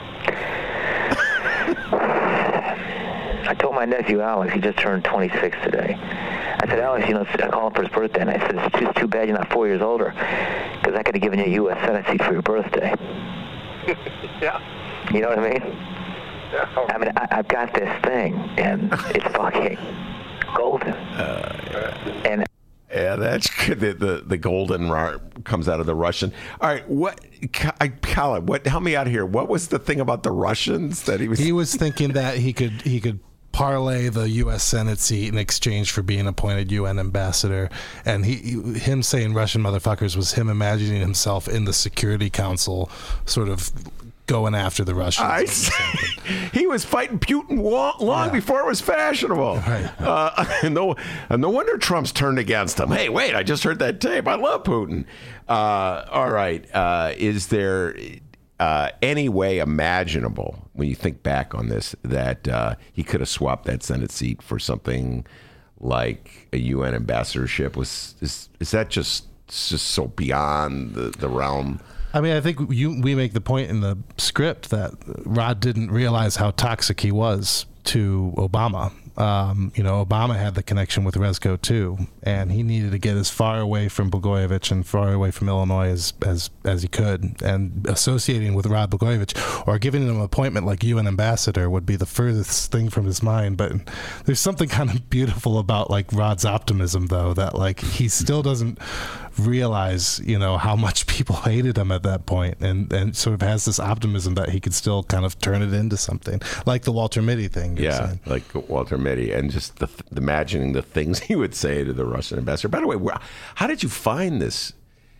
[SPEAKER 5] I told my nephew, Alex, he just turned 26 today. I said, Alex, you know, I called him for his birthday, and I said, it's just too bad you're not 4 years older, because I could have given you a U.S. Senate seat for your birthday.
[SPEAKER 6] Yeah.
[SPEAKER 5] You know what I mean?
[SPEAKER 6] Yeah.
[SPEAKER 5] I mean, I've got this thing, and it's fucking golden. And
[SPEAKER 2] yeah, that's good. The golden comes out of the Russian. All right, Colin? Help me out here. What was the thing about the Russians that he was?
[SPEAKER 4] He was thinking that he could parlay the U.S. Senate seat in exchange for being appointed UN ambassador, and him saying Russian motherfuckers was him imagining himself in the Security Council, sort of going after the Russians.
[SPEAKER 2] I see. He was fighting Putin long before it was fashionable. Right. No wonder Trump's turned against him. Hey, wait, I just heard that tape. I love Putin. All right. Is there any way imaginable, when you think back on this, that he could have swapped that Senate seat for something like a UN ambassadorship? Is that just so beyond the realm?
[SPEAKER 4] I mean, I think we make the point in the script that Rod didn't realize how toxic he was to Obama. You know, Obama had the connection with Rezko too, and he needed to get as far away from Blagojevich and far away from Illinois as he could. And associating with Rod Blagojevich or giving him an appointment like UN ambassador would be the furthest thing from his mind. But there's something kind of beautiful about like Rod's optimism, though, that like he still doesn't realize, you know, how much people hated him at that point, and sort of has this optimism that he could still kind of turn it into something like the Walter Mitty thing.
[SPEAKER 2] Yeah, like Walter Mitty, and just imagining the things he would say to the Russian ambassador. By the way, how did you find this?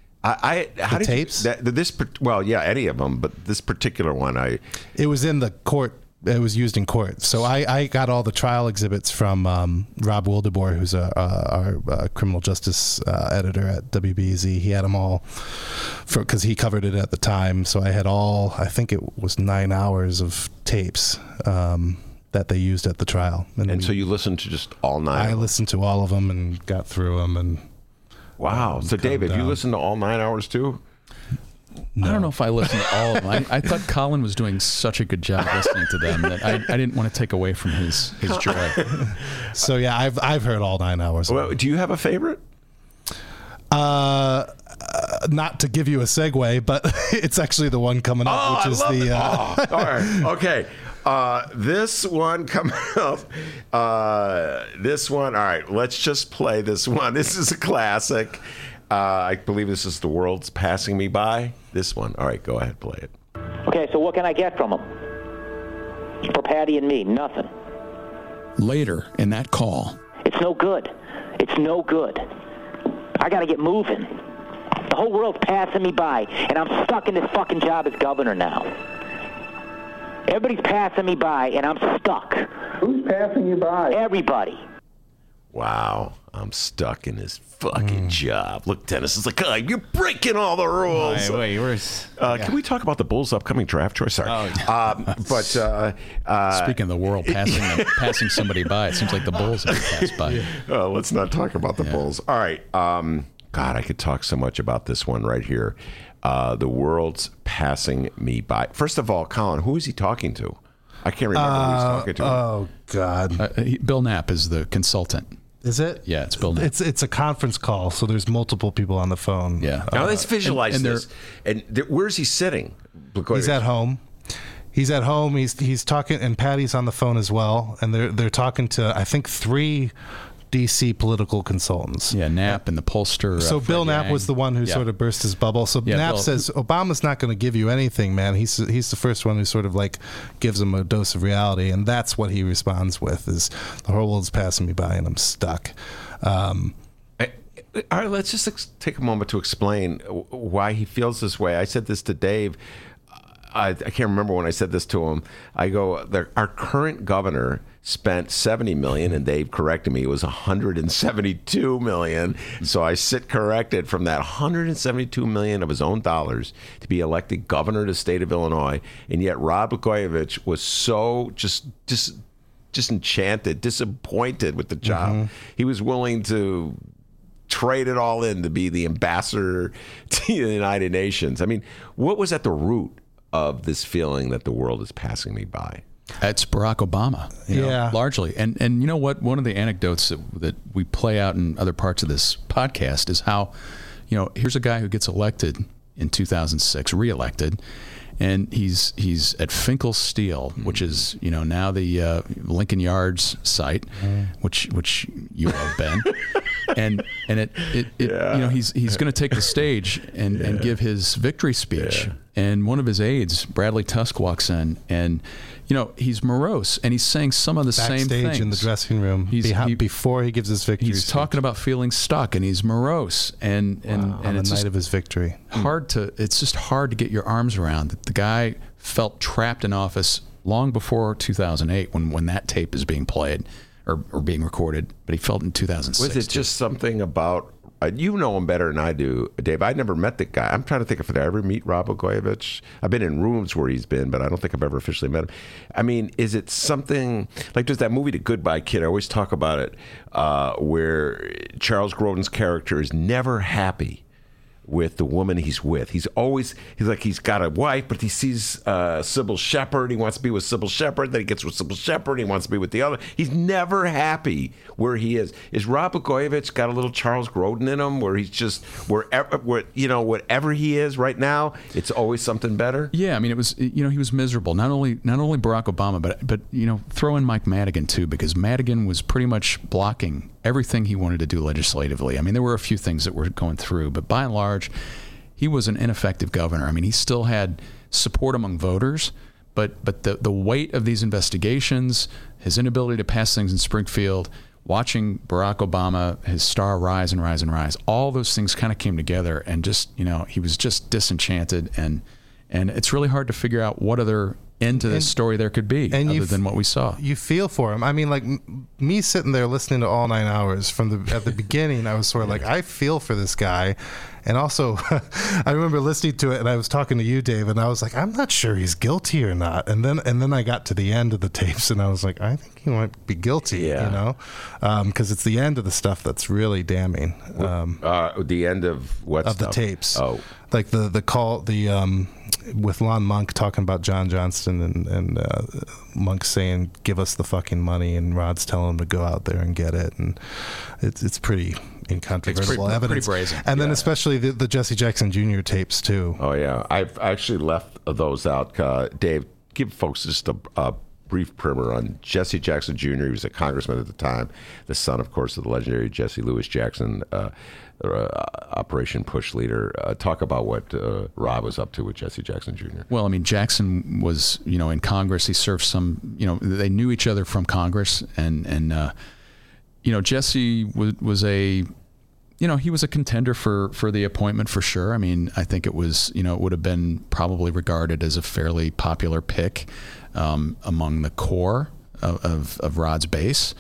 [SPEAKER 4] Tapes?
[SPEAKER 2] Any of them, but this particular one,
[SPEAKER 4] it was in the court. It was used in court. So I got all the trial exhibits from Rob Wildeboer, who's our criminal justice editor at WBZ. He had them all because he covered it at the time. So I had I think it was 9 hours of tapes that they used at the trial.
[SPEAKER 2] And so you listened to just all 9?
[SPEAKER 4] I listened to all of them and got through them. And
[SPEAKER 2] wow. So Dave, have you listened to all 9 hours too?
[SPEAKER 3] No. I don't know if I listened to all of them. I thought Colin was doing such a good job listening to them that I didn't want to take away from his joy.
[SPEAKER 4] So yeah, I've heard all 9 hours.
[SPEAKER 2] Well, do you have a favorite?
[SPEAKER 4] Not to give you a segue, but it's actually the one coming up, which is the.
[SPEAKER 2] All right. Okay. This one coming up. This one. All right. Let's just play this one. This is a classic. I believe this is The World's Passing Me By. This one. All right, go ahead, play it.
[SPEAKER 9] Okay, so what can I get from him? For Patty and me, nothing.
[SPEAKER 8] Later in that call.
[SPEAKER 9] It's no good. It's no good. I got to get moving. The whole world's passing me by, and I'm stuck in this fucking job as governor now. Everybody's passing me by, and I'm stuck.
[SPEAKER 10] Who's passing you by?
[SPEAKER 9] Everybody.
[SPEAKER 2] Wow, I'm stuck in this fucking job. Look, Dennis is like, you're breaking all the rules.
[SPEAKER 7] Wait,
[SPEAKER 2] Can we talk about the Bulls' upcoming draft choice? Sorry.
[SPEAKER 3] Speaking of the world passing somebody by, it seems like the Bulls have passed by.
[SPEAKER 2] Let's not talk about the Bulls. All right. God, I could talk so much about this one right here. The world's passing me by. First of all, Colin, who is he talking to? I can't remember who he's talking to.
[SPEAKER 4] Oh, God.
[SPEAKER 3] Bill Knapp is the consultant.
[SPEAKER 4] Is it?
[SPEAKER 3] Yeah, it's Bill Knapp.
[SPEAKER 4] It's a conference call, so there's multiple people on the phone.
[SPEAKER 3] Yeah.
[SPEAKER 2] Now let's visualize this. And where's he sitting?
[SPEAKER 4] He's at home. He's at home. He's talking, and Patty's on the phone as well. And they're talking to, I think, 3 DC political consultants.
[SPEAKER 3] Yeah, Knapp and the pollster.
[SPEAKER 4] So Bill Knapp was the one who sort of burst his bubble. So Knapp says Obama's not going to give you anything, man. He's the first one who sort of like gives him a dose of reality, and that's what he responds with: is the whole world's passing me by and I'm stuck.
[SPEAKER 2] All right, let's just take a moment to explain why he feels this way. I said this to Dave. I can't remember when I said this to him. I go, our current governor spent $70 million, and Dave corrected me. It was $172 million. So I sit corrected from that $172 million of his own dollars to be elected governor of the state of Illinois. And yet Rod Blagojevich was so just enchanted, disappointed with the job. Mm-hmm. He was willing to trade it all in to be the ambassador to the United Nations. I mean, what was at the root of this feeling that the world is passing me by?
[SPEAKER 3] It's Barack Obama, largely. And you know what? One of the anecdotes that we play out in other parts of this podcast is how, here's a guy who gets elected in 2006, reelected, and he's at Finkel Steel, which is now the Lincoln Yards site, which you love, Ben, and he's going to take the stage and give his victory speech, and one of his aides, Bradley Tusk, walks in, and he's morose, and he's saying some of the same things.
[SPEAKER 4] Backstage in the dressing room, before he gives his victory
[SPEAKER 3] He's
[SPEAKER 4] speech.
[SPEAKER 3] talking about feeling stuck, and he's morose, and
[SPEAKER 4] on
[SPEAKER 3] it's
[SPEAKER 4] the night of his victory.
[SPEAKER 3] It's just hard to get your arms around. The guy felt trapped in office long before 2008 when that tape is being played or being recorded, but he felt in 2006.
[SPEAKER 2] Was it just something about, you know him better than I do, Dave. I never met the guy. I'm trying to think if I ever meet Rod Blagojevich. I've been in rooms where he's been, but I don't think I've ever officially met him. I mean, is it something, like there's that movie, The Goodbye Kid, I always talk about it, where Charles Grodin's character is never happy with the woman he's with. He's got a wife, but he sees Sybil Shepherd. He wants to be with Sybil Shepherd. Then he gets with Sybil Shepherd. He wants to be with the other. He's never happy where he is. Is Rod Blagojevich got a little Charles Grodin in him, where he's just whatever he is right now, it's always something better?
[SPEAKER 3] Yeah, I mean, it was he was miserable. Not only Barack Obama, but throw in Mike Madigan too, because Madigan was pretty much blocking everything he wanted to do legislatively. I mean, there were a few things that were going through, but by and large, he was an ineffective governor. I mean, he still had support among voters, but the weight of these investigations, his inability to pass things in Springfield, watching Barack Obama, his star rise and rise and rise, all those things kind of came together, and just he was just disenchanted, and it's really hard to figure out what other end to this story there could be other than what we saw.
[SPEAKER 4] You feel for him. I mean, like me sitting there listening to all 9 hours at the beginning, I was sort of like, I feel for this guy. And also, I remember listening to it, and I was talking to you, Dave, and I was like, I'm not sure he's guilty or not. And then I got to the end of the tapes, and I was like, I think he might be guilty, because it's the end of the stuff that's really damning.
[SPEAKER 2] The end of what
[SPEAKER 4] of
[SPEAKER 2] stuff?
[SPEAKER 4] The tapes.
[SPEAKER 2] Oh,
[SPEAKER 4] like the call, with Lon Monk talking about John Johnston, and Monk saying, "Give us the fucking money," and Rod's telling him to go out there and get it, and it's pretty incontrovertible evidence.
[SPEAKER 3] Pretty brazen.
[SPEAKER 4] And then especially the Jesse Jackson Jr. tapes too.
[SPEAKER 2] Oh yeah, I've actually left those out. Dave, give folks just a brief primer on Jesse Jackson Jr. He was a congressman at the time, the son, of course, of the legendary Jesse Lewis Jackson, Operation Push leader. Talk about what Rob was up to with Jesse Jackson Jr.
[SPEAKER 3] Well, I mean, Jackson was, in Congress. He served some, they knew each other from Congress, and Jesse was a, he was a contender for the appointment for sure. I mean, I think it was, it would have been probably regarded as a fairly popular pick among the core of Rod's base.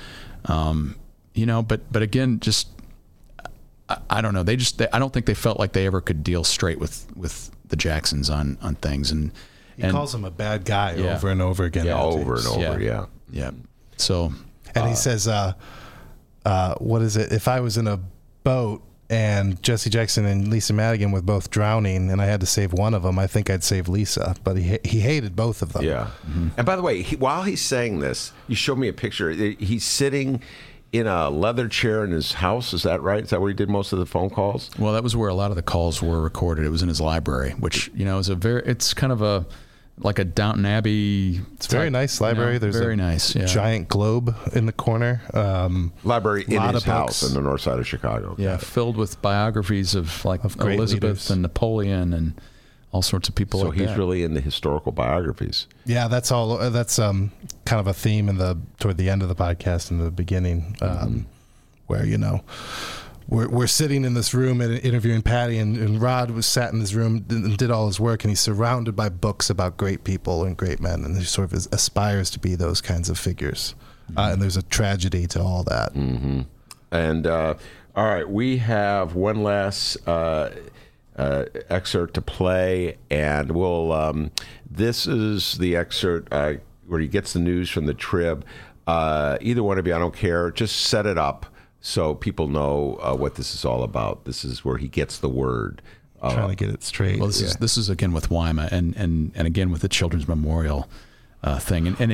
[SPEAKER 3] But again, just I don't know. I don't think they felt like they ever could deal straight with the Jacksons on things. And
[SPEAKER 4] he calls him a bad guy over and over again.
[SPEAKER 2] Yeah, over and over.
[SPEAKER 3] Yeah. So,
[SPEAKER 4] and he says, what is it? If I was in a boat and Jesse Jackson and Lisa Madigan were both drowning and I had to save one of them, I think I'd save Lisa. But he hated both of them.
[SPEAKER 2] Yeah. Mm-hmm. And by the way, while he's saying this, you showed me a picture. He's sitting in a leather chair in his house. Is that right? Is that where he did most of the phone calls?
[SPEAKER 3] Well, that was where a lot of the calls were recorded. It was in his library, which, is it's kind of like a Downton Abbey.
[SPEAKER 4] It's a very nice library. There's
[SPEAKER 3] very
[SPEAKER 4] a
[SPEAKER 3] nice
[SPEAKER 4] giant globe in the corner.
[SPEAKER 2] Library in his house in the north side of Chicago.
[SPEAKER 3] Yeah, filled with biographies of Elizabeth
[SPEAKER 4] leaders.
[SPEAKER 3] And Napoleon and all sorts of people like that.
[SPEAKER 2] So he's really into historical biographies.
[SPEAKER 4] Yeah, that's all. That's kind of a theme toward the end of the podcast and the beginning, where we're sitting in this room and interviewing Patty, and Rod was sat in this room and did all his work, and he's surrounded by books about great people and great men, and he sort of aspires to be those kinds of figures. And there's a tragedy to all that.
[SPEAKER 2] Mm-hmm. And all right, we have one last excerpt to play, and we'll this is the excerpt where he gets the news from the Trib. Either one of you, I don't care, just set it up so people know what this is all about. This is where he gets the word.
[SPEAKER 4] Trying to get it straight.
[SPEAKER 3] Well, this is again with Wyma and again with the Children's Memorial thing, and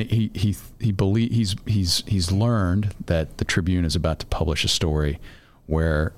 [SPEAKER 3] he's learned that the Tribune is about to publish a story where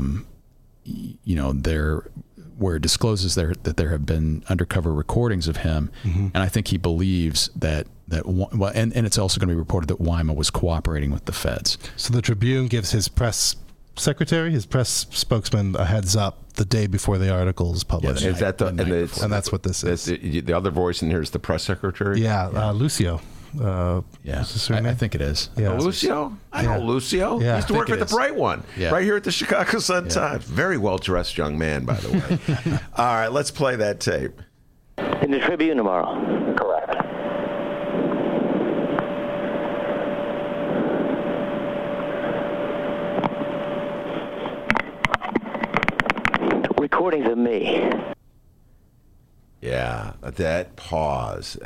[SPEAKER 3] where it discloses that there have been undercover recordings of him, and I think he believes that and it's also going to be reported that Wyma was cooperating with the feds.
[SPEAKER 4] So the Tribune gives his press secretary, his press spokesman, a heads up the day before the article is published.
[SPEAKER 2] Is that and
[SPEAKER 4] that's what this is.
[SPEAKER 2] The other voice in here is the press secretary?
[SPEAKER 4] Yeah. Lucio.
[SPEAKER 3] I think it is.
[SPEAKER 2] Yeah. Lucio? I know Lucio.
[SPEAKER 4] Yeah.
[SPEAKER 2] He used to work at the Bright One, right here at the Chicago Sun-Times. Very well-dressed young man, by the way. All right, let's play that tape.
[SPEAKER 9] In the Tribune tomorrow.
[SPEAKER 5] Correct.
[SPEAKER 9] Recordings of me.
[SPEAKER 2] Yeah, that pause.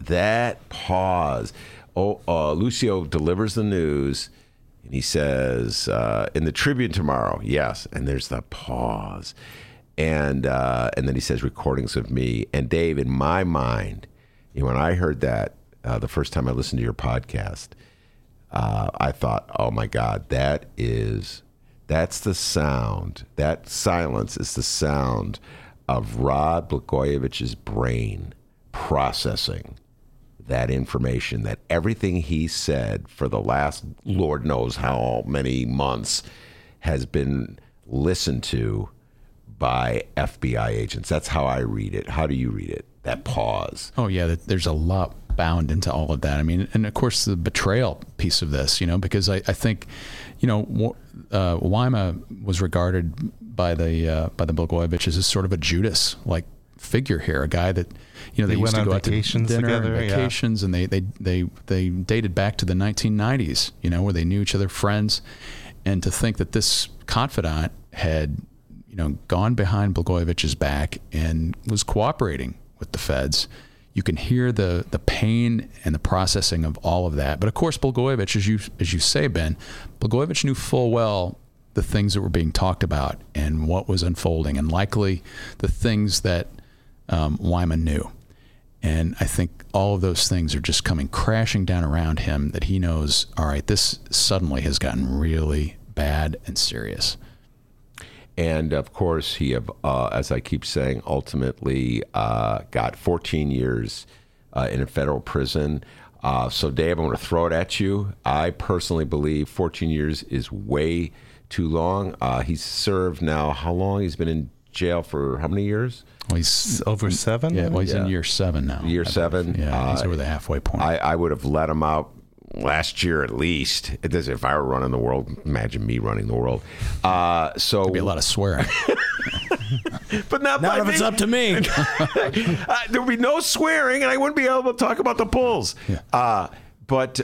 [SPEAKER 2] Lucio delivers the news, and he says, in the Tribune tomorrow, yes, and there's the pause. And then he says, recordings of me. And Dave, in my mind, when I heard that the first time I listened to your podcast, I thought, oh my God, that's the sound. That silence is the sound of Rod Blagojevich's brain processing that information, that everything he said for the last Lord knows how many months has been listened to by FBI agents. That's how I read it. How do you read it? That pause.
[SPEAKER 3] Oh, yeah, there's a lot bound into all of that. I mean, and of course the betrayal piece of this, because I think, Wyma was regarded by the Blagojeviches as sort of a Judas-like figure here, a guy that, they used to go out to dinner and vacations, and they dated back to the 1990s, where they knew each other, friends, and to think that this confidant had, gone behind Blagojevich's back and was cooperating with the feds. You can hear the pain and the processing of all of that. But of course, Blagojevich, as you say, Ben, Blagojevich knew full well the things that were being talked about and what was unfolding, and likely the things that Wyma knew. And I think all of those things are just coming crashing down around him, that he knows, all right, this suddenly has gotten really bad and serious.
[SPEAKER 2] And of course, he as I keep saying, ultimately got 14 years in a federal prison. So Dave, I'm going to throw it at you. I personally believe 14 years is way too long. He's served now, how long? He's been in jail for how many years?
[SPEAKER 3] Well, he's
[SPEAKER 4] over 7.
[SPEAKER 3] Yeah, well, he's in year 7 now.
[SPEAKER 2] Year 7.
[SPEAKER 3] Yeah, he's over the halfway point.
[SPEAKER 2] I would have let him out last year at least. It does. If I were running the world, imagine me running the world. So
[SPEAKER 3] there'd be a lot of swearing.
[SPEAKER 2] But not
[SPEAKER 7] if it's up to me.
[SPEAKER 2] There would be no swearing, and I wouldn't be able to talk about the Bulls.
[SPEAKER 3] Yeah.
[SPEAKER 2] But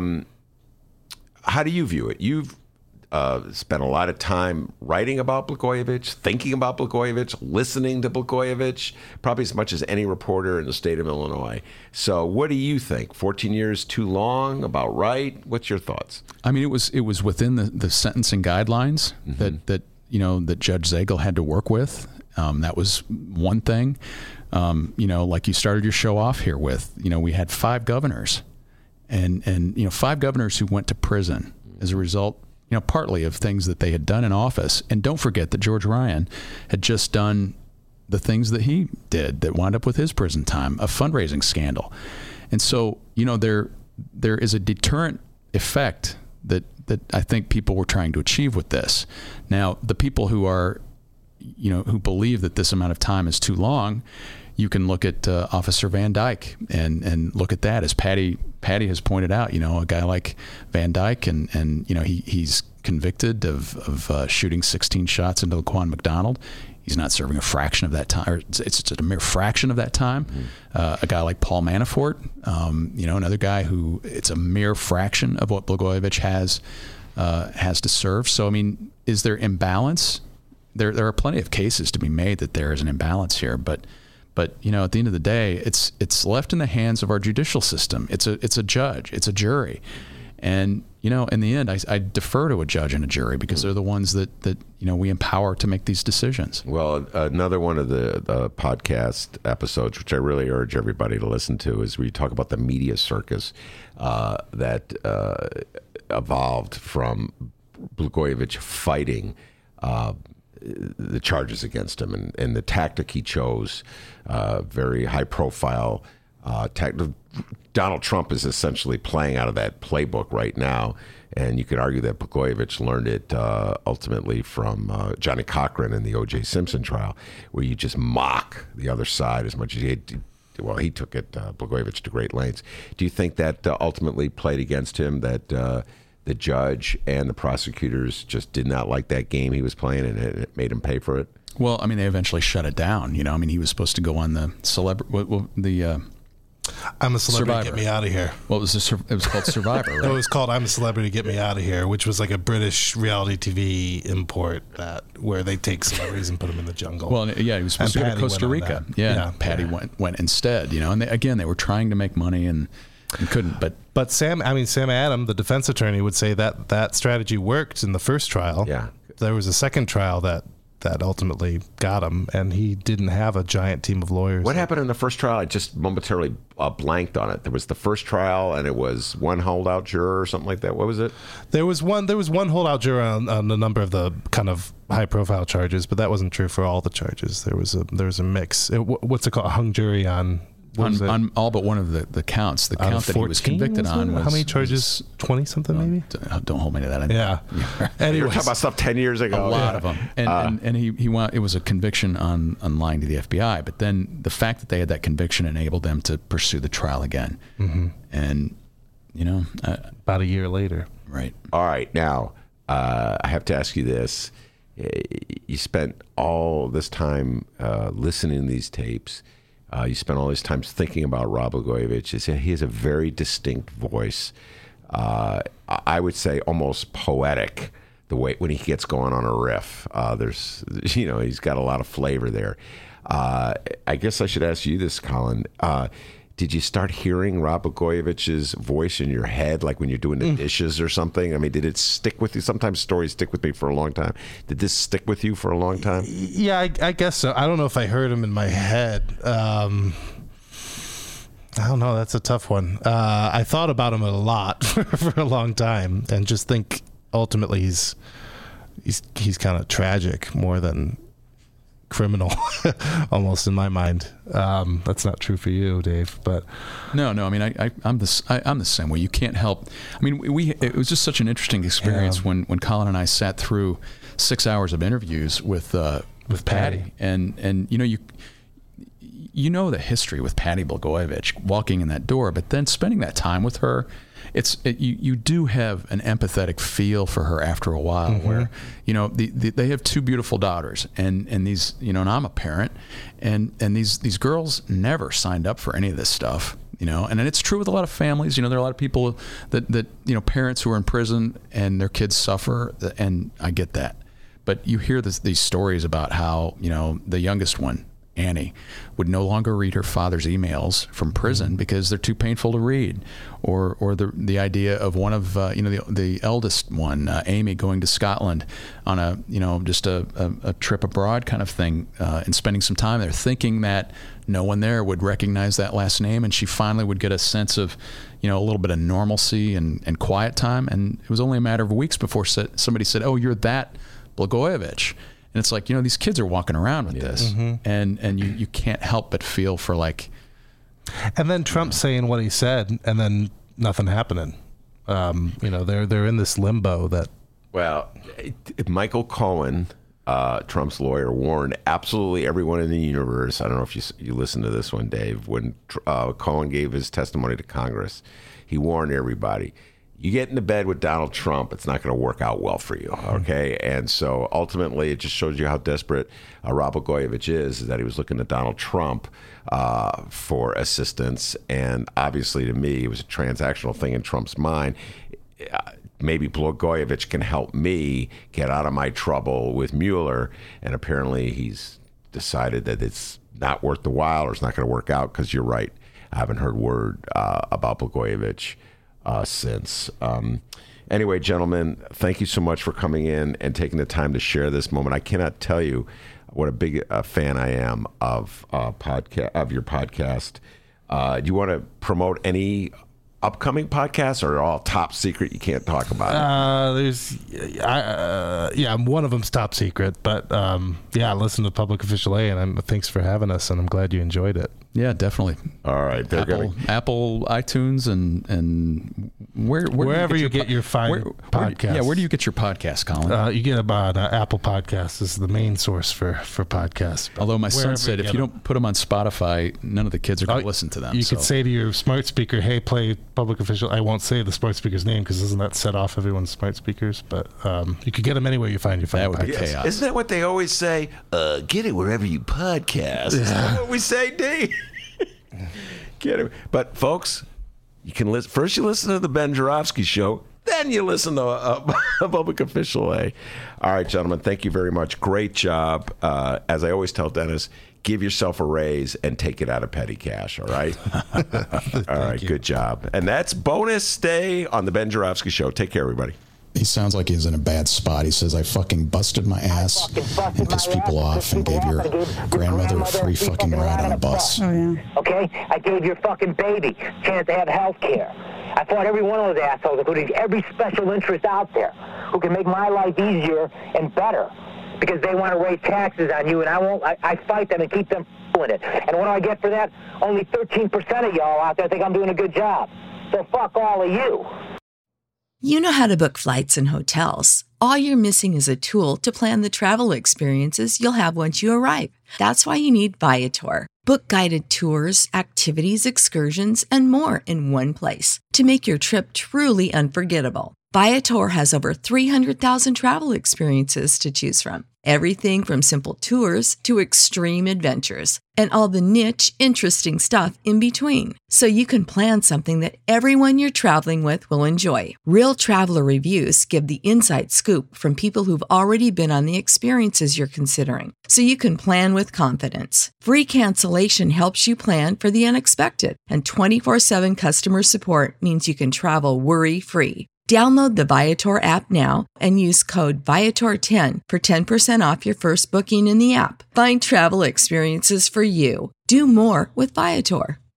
[SPEAKER 2] how do you view it? You've spent a lot of time writing about Blagojevich, thinking about Blagojevich, listening to Blagojevich, probably as much as any reporter in the state of Illinois. So what do you think? 14 years too long? About right? What's your thoughts?
[SPEAKER 3] I mean, it was within the sentencing guidelines that Judge Zagel had to work with. That was one thing. Like you started your show off here with, we had 5 governors and 5 governors who went to prison as a result, partly of things that they had done in office. And don't forget that George Ryan had just done the things that he did that wound up with his prison time, a fundraising scandal. And so, there is a deterrent effect that I think people were trying to achieve with this. Now, the people who are, who believe that this amount of time is too long, you can look at Officer Van Dyke and look at that, as Patty has pointed out. A guy like Van Dyke, and he's convicted of shooting 16 shots into Laquan McDonald. He's not serving a fraction of that time, or it's a mere fraction of that time. A guy like Paul Manafort, another guy who it's a mere fraction of what Blagojevich has to serve. So, I mean, is there imbalance? There are plenty of cases to be made that there is an imbalance here, but at the end of the day, it's left in the hands of our judicial system. It's a judge, it's a jury, And, in the end, I defer to a judge and a jury because they're the ones that we empower to make these decisions.
[SPEAKER 2] Well, another one of the podcast episodes, which I really urge everybody to listen to, is where you talk about the media circus that evolved from Blagojevich fighting the charges against him and the tactic he chose, very high-profile tactic. Donald Trump is essentially playing out of that playbook right now, and you could argue that Blagojevich learned it ultimately from Johnny Cochran in the O.J. Simpson trial, where you just mock the other side as much as he took it, Blagojevich, to great lengths. Do you think that ultimately played against him, that the judge and the prosecutors just did not like that game he was playing, and it made him pay for it?
[SPEAKER 3] Well, I mean, they eventually shut it down. He was supposed to go on the
[SPEAKER 4] I'm a Celebrity,
[SPEAKER 3] Survivor.
[SPEAKER 4] Get Me Out of Here.
[SPEAKER 3] Well, it was called Survivor, right?
[SPEAKER 4] It was called I'm a Celebrity, Get Me Out of Here, which was like a British reality TV import where they take celebrities and put them in the jungle.
[SPEAKER 3] Well, yeah, he was supposed to go to Costa Rica. Yeah, Patty went instead, and they were trying to make money and couldn't.
[SPEAKER 4] But Sam Adam, the defense attorney, would say that strategy worked in the first trial.
[SPEAKER 2] Yeah.
[SPEAKER 4] There was a second trial that ultimately got him, and he didn't have a giant team of lawyers.
[SPEAKER 2] What happened in the first trial? I just momentarily blanked on it. There was the first trial, and it was one holdout juror or something like that. What was it? There was
[SPEAKER 4] one holdout juror on a number of the kind of high-profile charges, but that wasn't true for all the charges. There was a mix. What's it called? A hung jury on
[SPEAKER 3] all but one of the counts. The count that he was convicted on was...
[SPEAKER 4] How many charges? 20-something, maybe?
[SPEAKER 3] Don't hold me to that.
[SPEAKER 4] Yeah.
[SPEAKER 2] Anyways, you're talking about stuff 10 years ago.
[SPEAKER 3] A lot of them. And he went, it was a conviction on lying to the FBI. But then the fact that they had that conviction enabled them to pursue the trial again. Mm-hmm. And,
[SPEAKER 4] about a year later.
[SPEAKER 3] Right.
[SPEAKER 2] All right. Now, I have to ask you this. You spent all this time listening to these tapes. You spent all this time thinking about Rod Blagojevich. He has a very distinct voice. I would say almost poetic, the way when he gets going on a riff. He's got a lot of flavor there. I guess I should ask you this, Colin. Did you start hearing Rod Blagojevich's voice in your head, like when you're doing the dishes or something? I mean, did it stick with you? Sometimes stories stick with me for a long time. Did this stick with you for a long time?
[SPEAKER 4] Yeah, I guess so. I don't know if I heard him in my head. I don't know. That's a tough one. I thought about him a lot for a long time, and just think ultimately he's kind of tragic more than criminal, almost, in my mind. That's not true for you, Dave. But
[SPEAKER 3] no. I mean, I'm the same way. You can't help. I mean, it was just such an interesting experience when Colin and I sat through 6 hours of interviews with Patty, and you know the history with Patty Blagojevich walking in that door, but then spending that time with her. You do have an empathetic feel for her after a while, where they have two beautiful daughters, and these and I'm a parent, and these girls never signed up for any of this stuff, and it's true with a lot of families. There are a lot of people that parents who are in prison and their kids suffer, and I get that, but you hear these stories about how the youngest one, Annie, would no longer read her father's emails from prison because they're too painful to read, or the idea of one of the eldest one, Amy, going to Scotland on a trip abroad kind of thing, and spending some time there, thinking that no one there would recognize that last name, and she finally would get a sense of a little bit of normalcy and quiet time. And it was only a matter of weeks before somebody said, "Oh, you're that Blagojevich." And it's like, these kids are walking around with this, and you can't help but feel for
[SPEAKER 4] And then Trump saying what he said, and then nothing happening. They're in this limbo that.
[SPEAKER 2] Well, Michael Cohen, Trump's lawyer, warned absolutely everyone in the universe. I don't know if you listened to this one, Dave. When Cohen gave his testimony to Congress, he warned everybody. You get into bed with Donald Trump, it's not going to work out well for you, okay? And so ultimately, it just shows you how desperate Rod Blagojevich is that he was looking to Donald Trump for assistance. And obviously, to me, it was a transactional thing in Trump's mind. Maybe Blagojevich can help me get out of my trouble with Mueller. And apparently, he's decided that it's not worth the while, or it's not going to work out, because you're right. I haven't heard word about Blagojevich. since. Anyway, gentlemen, thank you so much for coming in and taking the time to share this moment. I cannot tell you what a big fan I am of your podcast. Do you want to promote any upcoming podcasts, or all top secret? You can't talk about it.
[SPEAKER 4] One of them's top secret, but listen to Public Official A, and thanks for having us, and I'm glad you enjoyed it.
[SPEAKER 3] Yeah, definitely.
[SPEAKER 2] All right,
[SPEAKER 3] Apple, iTunes, and
[SPEAKER 4] wherever you get your fine podcasts.
[SPEAKER 3] Where do you get your podcast, Colin?
[SPEAKER 4] You get about Apple Podcasts is the main source for podcasts.
[SPEAKER 3] Although my son said if you don't put them on Spotify, none of the kids are going to listen to them.
[SPEAKER 4] You could say to your smart speaker, "Hey, play Public Official." I won't say the smart speaker's name because doesn't that set off everyone's smart speakers? But you could get them anywhere you find your fine podcasts.
[SPEAKER 3] That would be chaos.
[SPEAKER 2] Isn't that what they always say? Get it wherever you podcast. Is that what we say, D? Get it. But folks, you can listen. First, you listen to the Ben Joravsky Show. Then you listen to Public Official A. All right, gentlemen, thank you very much. Great job. As I always tell Dennis, give yourself a raise and take it out of petty cash, all right? All right, good job. And that's bonus day on the Ben Joravsky Show. Take care, everybody.
[SPEAKER 8] He sounds like he's in a bad spot. He says, I fucking busted my ass and pissed people off and gave your grandmother a free fucking ride on a bus.
[SPEAKER 9] Oh, yeah. Okay? I gave your fucking baby a chance to have health care. I fought every one of those assholes, including every special interest out there, who can make my life easier and better because they want to raise taxes on you, and I won't. I fight them and keep them doing it. And what do I get for that? Only 13% of y'all out there think I'm doing a good job. So fuck all of you.
[SPEAKER 11] You know how to book flights and hotels. All you're missing is a tool to plan the travel experiences you'll have once you arrive. That's why you need Viator. Book guided tours, activities, excursions, and more in one place to make your trip truly unforgettable. Viator has over 300,000 travel experiences to choose from. Everything from simple tours to extreme adventures and all the niche, interesting stuff in between. So you can plan something that everyone you're traveling with will enjoy. Real traveler reviews give the inside scoop from people who've already been on the experiences you're considering. So you can plan with confidence. Free cancellation helps you plan for the unexpected. And 24/7 customer support means you can travel worry-free. Download the Viator app now and use code Viator10 for 10% off your first booking in the app. Find travel experiences for you. Do more with Viator.